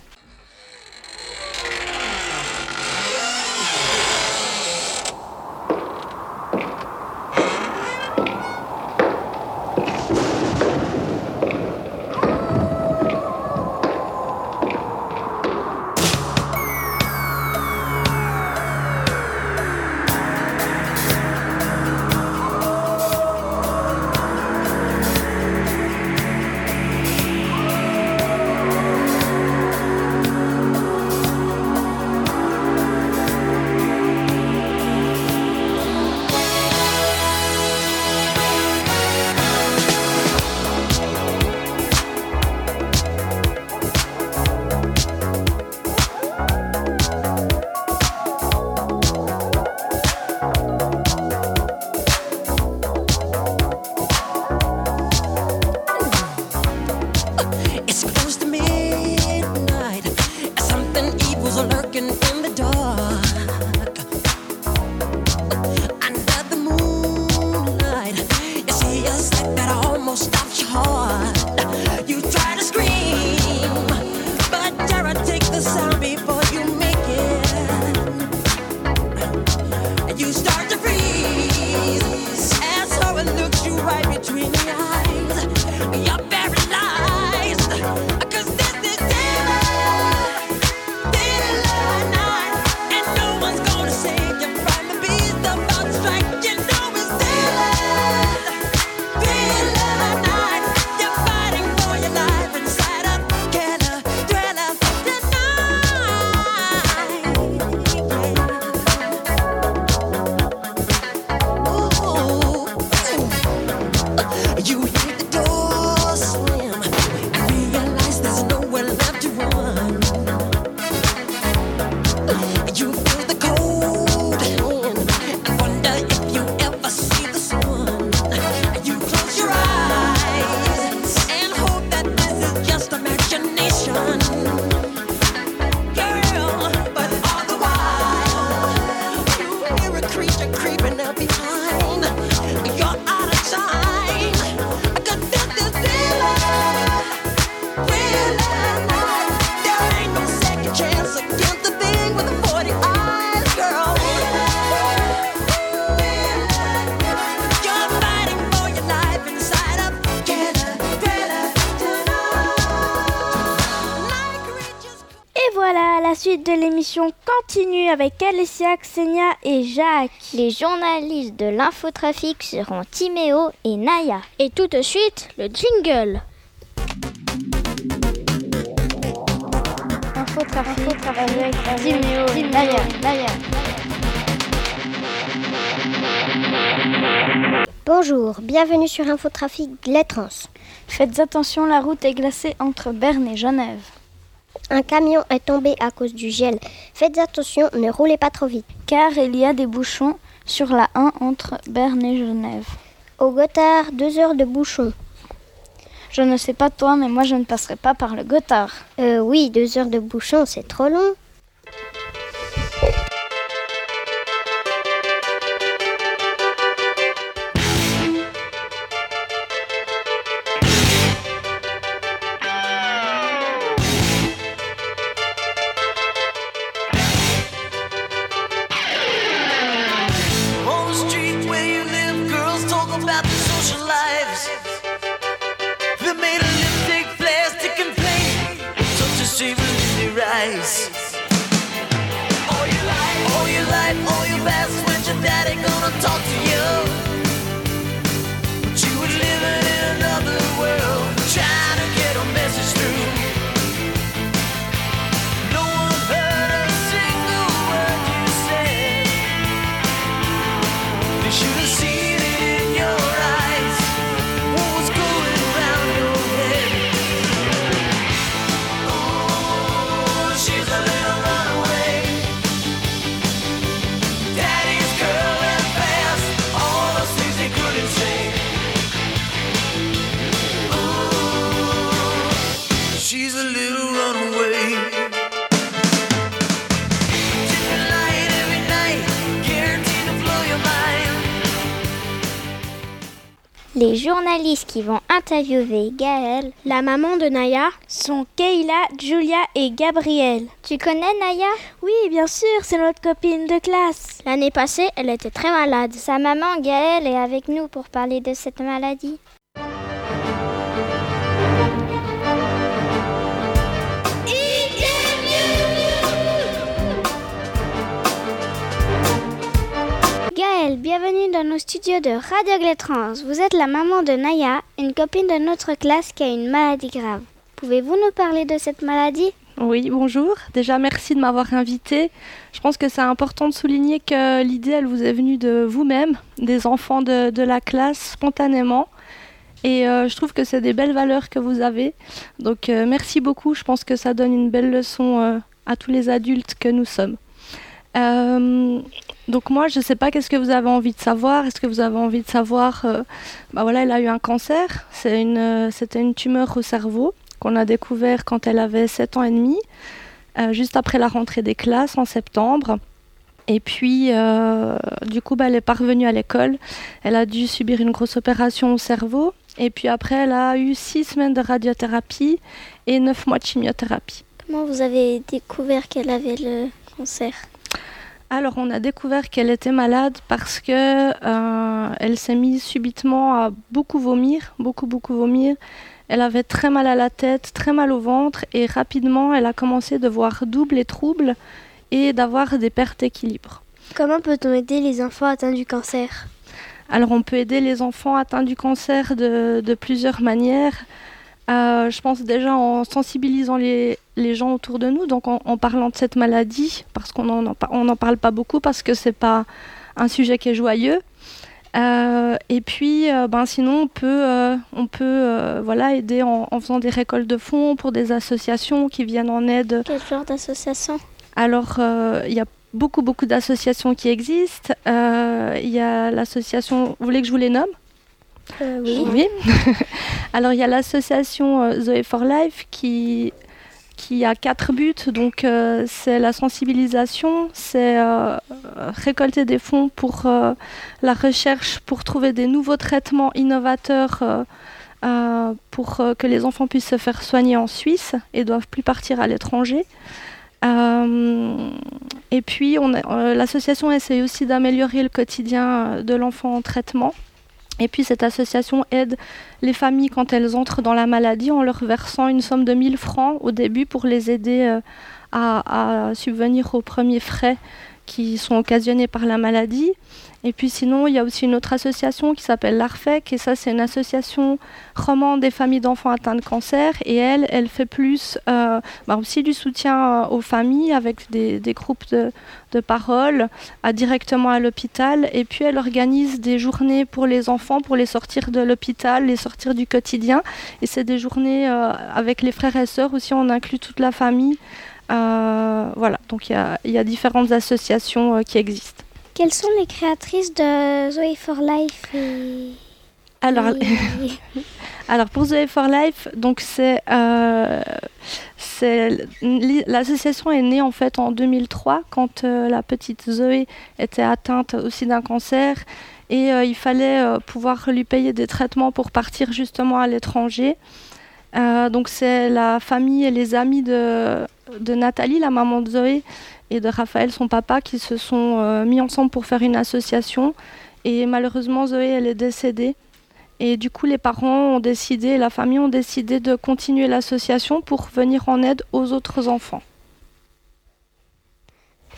Speaker 7: La suite de l'émission continue avec Alessia, Xenia et Jacques.
Speaker 4: Les journalistes de l'infotrafic seront Timéo et Naya.
Speaker 2: Et tout de suite, le jingle.
Speaker 7: Infotrafic, Infotrafic avec Timéo et Naya. Naya.
Speaker 13: Bonjour, bienvenue sur Infotrafic Glétrans.
Speaker 7: Faites attention, la route est glacée entre Berne et Genève.
Speaker 13: Un camion est tombé à cause du gel. Faites attention, ne roulez pas trop vite.
Speaker 7: Car il y a des bouchons sur la un entre Berne et Genève.
Speaker 13: Au Gothard, deux heures de bouchon.
Speaker 7: Je ne sais pas toi, mais moi je ne passerai pas par le Gothard.
Speaker 13: Euh, oui, deux heures de bouchon, c'est trop long.
Speaker 10: eyes. All your life, all your life, all your past, when's your daddy gonna talk to you? But you were living in another world, trying to get a message through. No one heard a single word you said. They should have seen it in your eyes, what was going around your head. Oh, she's a little runaway. Daddy's curling fast, all those things they couldn't say. Oh, she's a little runaway. Different light every night, guaranteed to blow your mind.
Speaker 4: Les journalistes qui vont interviewer Gaëlle,
Speaker 7: La maman de Naya, sont Kayla, Julia et Gabrielle.
Speaker 4: tu connais Naya?
Speaker 7: Oui, bien sûr, c'est notre copine de classe.
Speaker 4: L'année passée, elle était très malade. Sa maman Gaëlle est avec nous pour parler de cette maladie. Gaëlle, bienvenue dans nos studios de Radio Glétrans. Vous êtes la maman de Naya, une copine de notre classe qui a une maladie grave. Pouvez-vous nous parler de cette maladie?
Speaker 14: Oui, bonjour. Déjà, merci de m'avoir invitée. Je pense que c'est important de souligner que l'idée, elle vous est venue de vous-même, des enfants de, de la classe, spontanément. Et euh, je trouve que c'est des belles valeurs que vous avez. Donc, euh, merci beaucoup. Je pense que ça donne une belle leçon euh, à tous les adultes que nous sommes. Euh, donc moi, je ne sais pas qu'est-ce que vous avez envie de savoir. Est-ce que vous avez envie de savoir euh, bah voilà, elle a eu un cancer. C'est une, euh, c'était une tumeur au cerveau qu'on a découvert quand elle avait sept ans et demi, euh, juste après la rentrée des classes en septembre. Et puis, euh, du coup, bah, elle est pas revenue à l'école. Elle a dû subir une grosse opération au cerveau. Et puis après, elle a eu six semaines de radiothérapie et neuf mois de chimiothérapie.
Speaker 4: Comment vous avez découvert qu'elle avait le cancer?
Speaker 14: Alors, on a découvert qu'elle était malade parce que euh, elle s'est mise subitement à beaucoup vomir, beaucoup, beaucoup vomir. Elle avait très mal à la tête, très mal au ventre et rapidement, elle a commencé de voir double et trouble et d'avoir des pertes d'équilibre.
Speaker 7: Comment peut-on aider les enfants atteints du cancer?
Speaker 14: Alors, on peut aider les enfants atteints du cancer de, de plusieurs manières. Euh, je pense déjà en sensibilisant les, les gens autour de nous, donc en, en parlant de cette maladie, parce qu'on n'en on n'en parle pas beaucoup, parce que ce n'est pas un sujet qui est joyeux. Euh, et puis, euh, ben, sinon, on peut, euh, on peut euh, voilà, aider en, en faisant des récoltes de fonds pour des associations qui viennent en aide.
Speaker 4: Quel genre d'association?
Speaker 14: Alors, euh, il y a beaucoup, beaucoup d'associations qui existent. Euh, Il y a l'association... Vous voulez que je vous les nomme?
Speaker 7: Euh, oui.
Speaker 14: Oui. Alors, il y a l'association euh, Zoé for Life qui, qui a quatre buts. Donc, euh, c'est la sensibilisation, c'est euh, récolter des fonds pour euh, la recherche, pour trouver des nouveaux traitements innovateurs euh, euh, pour euh, que les enfants puissent se faire soigner en Suisse et ne doivent plus partir à l'étranger. Euh, et puis, on a, euh, l'association essaie aussi d'améliorer le quotidien de l'enfant en traitement. Et puis cette association aide les familles quand elles entrent dans la maladie en leur versant une somme de mille francs au début pour les aider euh, à, à subvenir aux premiers frais qui sont occasionnés par la maladie. Et puis sinon, il y a aussi une autre association qui s'appelle l'ARFEC, et ça c'est une association romande des familles d'enfants atteints de cancer, et elle, elle fait plus euh, bah aussi du soutien aux familles avec des, des groupes de, de parole à, directement à l'hôpital, et puis elle organise des journées pour les enfants, pour les sortir de l'hôpital, les sortir du quotidien, et c'est des journées euh, avec les frères et sœurs aussi, on inclut toute la famille. Euh, voilà, donc il y, y a différentes associations euh, qui existent.
Speaker 4: Quelles sont les créatrices de Zoé for Life et...
Speaker 14: Alors, et... alors pour Zoé for Life, donc c'est, euh, c'est l'association est née en fait en deux mille trois quand euh, la petite Zoé était atteinte aussi d'un cancer et euh, il fallait euh, pouvoir lui payer des traitements pour partir justement à l'étranger. Euh, donc c'est la famille et les amis de, de Nathalie, la maman de Zoé, et de Raphaël, son papa, qui se sont euh, mis ensemble pour faire une association. Et malheureusement, Zoé, elle est décédée. Et du coup, les parents ont décidé, la famille ont décidé de continuer l'association pour venir en aide aux autres enfants.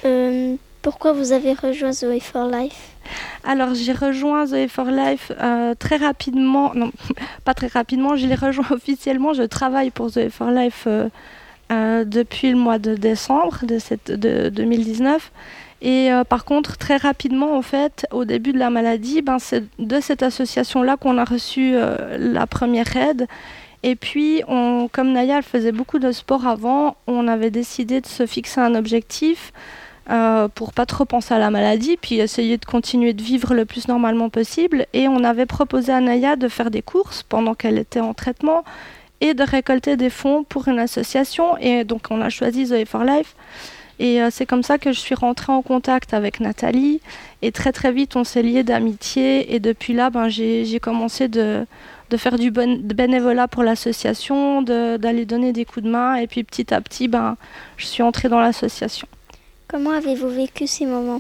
Speaker 4: Euh, pourquoi vous avez rejoint Zoé for Life?
Speaker 14: Alors j'ai rejoint Zoé for Life euh, très rapidement, non pas très rapidement, je l'ai rejoint officiellement, je travaille pour Zoé for Life euh, euh, depuis le mois de décembre de, cette, de deux mille dix-neuf. Et euh, par contre, très rapidement, en fait, au début de la maladie, ben, c'est de cette association-là qu'on a reçu euh, la première aide. Et puis, on, comme Naya elle faisait beaucoup de sport avant, on avait décidé de se fixer un objectif euh, pour pas trop penser à la maladie, puis essayer de continuer de vivre le plus normalement possible. Et on avait proposé à Naya de faire des courses pendant qu'elle était en traitement et de récolter des fonds pour une association. Et donc, on a choisi Zoé for Life. Et euh, c'est comme ça que je suis rentrée en contact avec Nathalie. Et très très vite, on s'est liés d'amitié. Et depuis là, ben, j'ai, j'ai commencé de... de faire du bon, de bénévolat pour l'association, de, d'aller donner des coups de main. Et puis petit à petit, ben, je suis entrée dans l'association.
Speaker 4: Comment avez-vous vécu ces moments?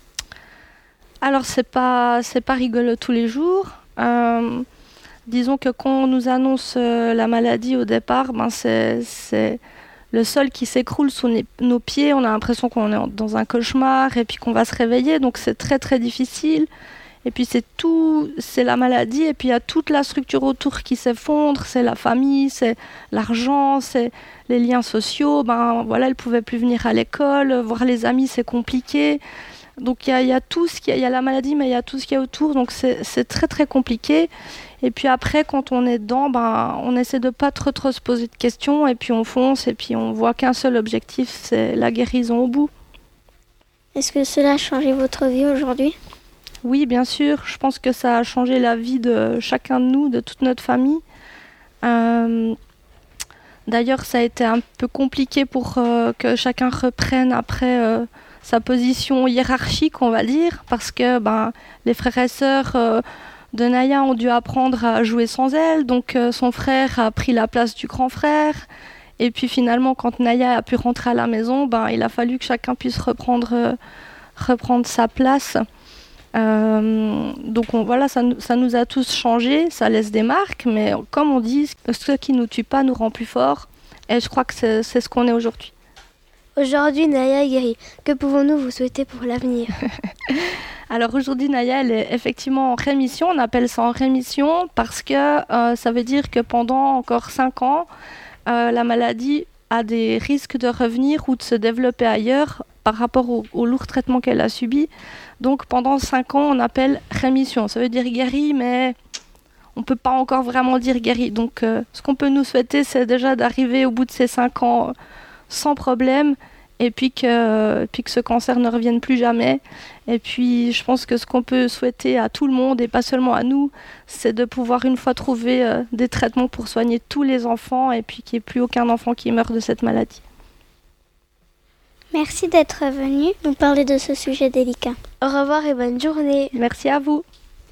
Speaker 14: Alors, c'est pas, c'est pas rigolo tous les jours. Euh, disons que quand on nous annonce euh, la maladie au départ, ben, c'est, c'est le sol qui s'écroule sous les, nos pieds. On a l'impression qu'on est dans un cauchemar et puis qu'on va se réveiller. Donc, c'est très, très difficile. Et puis c'est tout, c'est la maladie, et puis il y a toute la structure autour qui s'effondre, c'est la famille, c'est l'argent, c'est les liens sociaux. Ben voilà, elle pouvait plus venir à l'école, voir les amis, c'est compliqué. Donc il y a, il y a tout ce qui, il y a la maladie, mais il y a tout ce qu'il y a autour, donc c'est, c'est très très compliqué. Et puis après, quand on est dedans, ben on essaie de pas trop trop se poser de questions, et puis on fonce, et puis on voit qu'un seul objectif, c'est la guérison au bout.
Speaker 4: Est-ce que cela a changé votre vie aujourd'hui?
Speaker 14: Oui, bien sûr. Je pense que ça a changé la vie de chacun de nous, de toute notre famille. Euh, d'ailleurs, ça a été un peu compliqué pour euh, que chacun reprenne après euh, sa position hiérarchique, on va dire, parce que ben, les frères et sœurs euh, de Naya ont dû apprendre à jouer sans elle, donc euh, son frère a pris la place du grand frère. Et puis finalement, quand Naya a pu rentrer à la maison, ben, il a fallu que chacun puisse reprendre, euh, reprendre sa place. Euh, donc on, voilà, ça, ça nous a tous changé, ça laisse des marques, mais comme on dit, ce qui nous tue pas nous rend plus forts, et je crois que c'est, c'est ce qu'on est aujourd'hui.
Speaker 9: Aujourd'hui, Naya est guérie. Que pouvons-nous vous souhaiter pour l'avenir?
Speaker 14: Alors aujourd'hui, Naya, elle est effectivement en rémission. On appelle ça en rémission parce que euh, ça veut dire que pendant encore cinq ans, euh, la maladie a des risques de revenir ou de se développer ailleurs par rapport au, au lourd traitement qu'elle a subi. Donc pendant cinq ans, on appelle rémission. Ça veut dire guéri, mais on ne peut pas encore vraiment dire guéri. Donc euh, ce qu'on peut nous souhaiter, c'est déjà d'arriver au bout de ces cinq ans sans problème, et puis que, euh, puis que ce cancer ne revienne plus jamais. Et puis je pense que ce qu'on peut souhaiter à tout le monde, et pas seulement à nous, c'est de pouvoir une fois trouver euh, des traitements pour soigner tous les enfants, et puis qu'il n'y ait plus aucun enfant qui meurt de cette maladie.
Speaker 4: Merci d'être venu nous parler de ce sujet délicat.
Speaker 9: Au revoir et bonne journée.
Speaker 14: Merci à vous.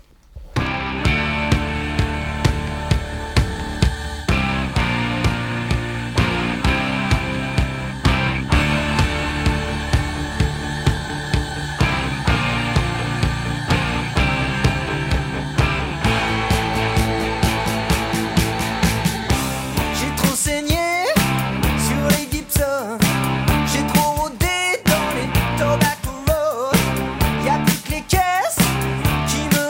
Speaker 5: J'ai trop saigné sur les Gibson. J'ai trop rôdé dans les Tobacco Road. Y'a plus que les caisses qui me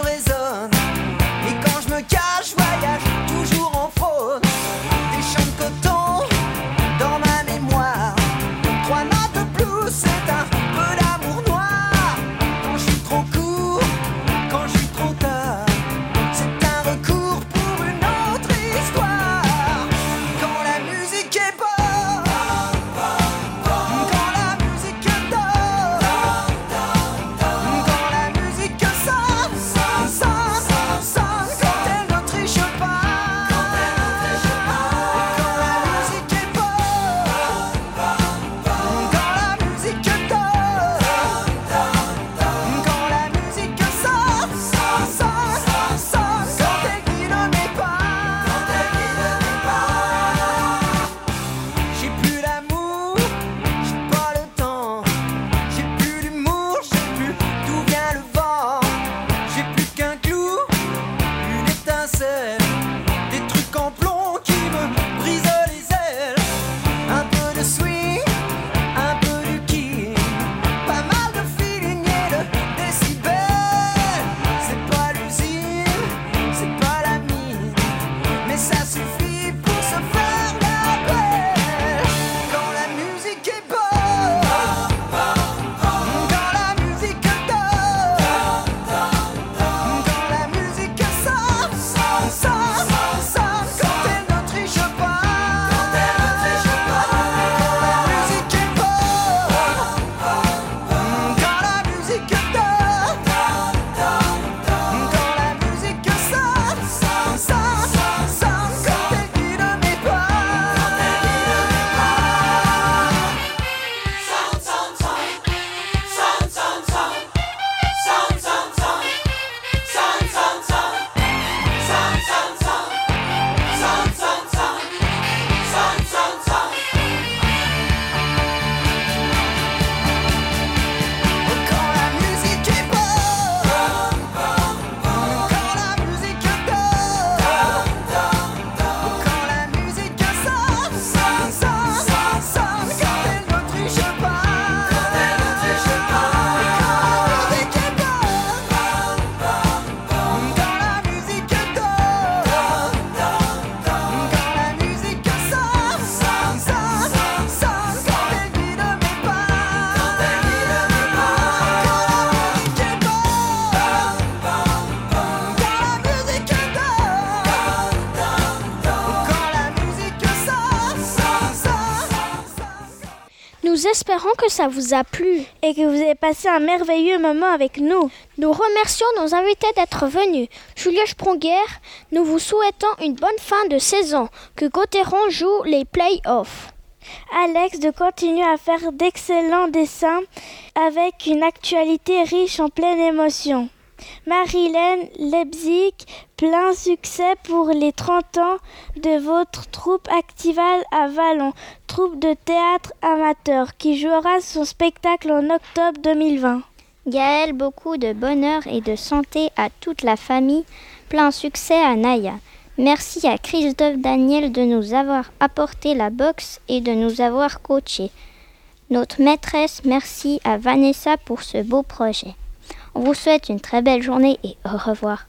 Speaker 2: espérons que ça vous a plu
Speaker 7: et que vous avez passé un merveilleux moment avec nous.
Speaker 4: Nous remercions nos invités d'être venus. Julia Sprunger, nous vous souhaitons une bonne fin de saison, que Gauthieron joue les play-offs.
Speaker 7: Alex, de continuer à faire d'excellents dessins avec une actualité riche en pleine émotion. Marilène Leipzig, plein succès pour les trente ans de votre troupe Actival à Vallon, troupe de théâtre amateur qui jouera son spectacle en octobre deux mille vingt.
Speaker 4: Gaëlle, beaucoup de bonheur et de santé à toute la famille, plein succès à Naya. Merci à Christophe Daniel de nous avoir apporté la boxe et de nous avoir coachés. Notre maîtresse, merci à Vanessa pour ce beau projet. On vous souhaite une très belle journée et au revoir.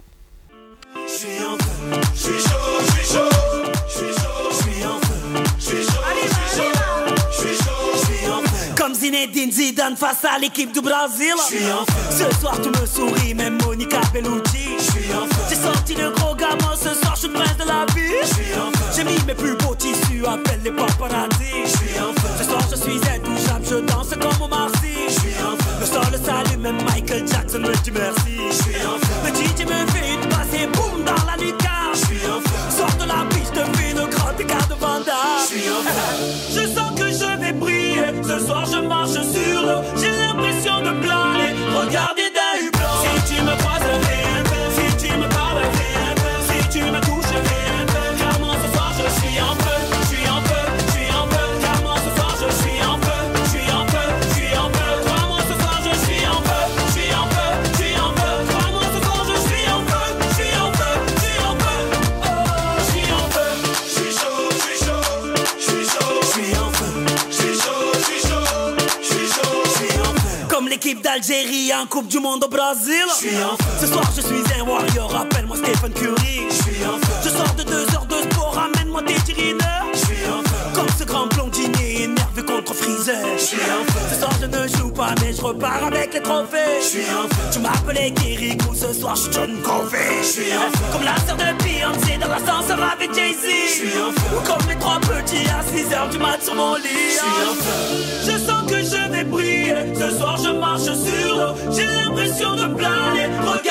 Speaker 10: Je suis en feu, je suis chaud, je suis chaud, je suis chaud, je suis en feu, je suis chaud, je suis chaud, je suis chaud, je suis en feu. Comme Zinedine Zidane face à l'équipe du Brésil. Je suis en feu. Ce soir tu me souris, même Monica Bellucci. Je suis en feu. J'ai sorti le gros gamin, ce soir je suis le prince de la vie. Je suis en feu. J'ai mis mes plus beaux tissus, appelle les paparazzi. Je suis en feu. Ce soir je suis intouchable, je danse comme Omar Sy. Je suis en feu. Le sol s'allume, même Michael Jackson me dit merci. Je suis en feu. Le D J me fait une passe et boum dans la lucarne. Je suis en feu. Sors de la piste, fais le grand écart de Vanda. Je suis en feu. Je sens que je vais briller. Ce soir je marche sur l'eau. J'ai l'impression de planer. Regardez d'un hublot. Si tu me croises, fais un peu. Si tu me parles, fais un peu. Si tu me touches, fais un peu. Clairement ce soir je suis en feu. Je suis en feu, je suis en feu. Clairement ce soir je suis en feu. Je suis en feu, je suis en feu. Crois-moi ce soir je suis en feu. Je suis en feu, je suis en feu. Crois-moi ce soir je suis en feu. Je suis en feu, je suis en feu. Oh, je suis en feu. Je suis chaud, je suis chaud. Je suis chaud, je suis en feu. Je suis chaud, je suis chaud. Je suis chaud, je suis en feu. Comme l'équipe d'Algérie en Coupe du Monde au Brésil. Je suis en feu. Ce soir je suis un warrior, appelle-moi Stephen Curry. Je suis en feu. Je sors de deux heures de sport, ramène-moi tes tirineurs. Je suis en feu. Comme ce grand blondinier énervé contre Freezer. Je suis en feu. Ce soir je ne joue pas mais je repars avec les trophées. Je suis en feu. Tu m'appelais Kirikou, ce soir je suis John Covey. Je suis en feu. Comme la sœur de Beyoncé dans l'ascenseur avec Jay-Z. Je suis en feu. Ou comme les trois petits à six heures du mat sur mon lit. Je suis en feu. Je sens que je vais briller. Ce soir je marche sur l'eau. J'ai l'impression de planer. Regarde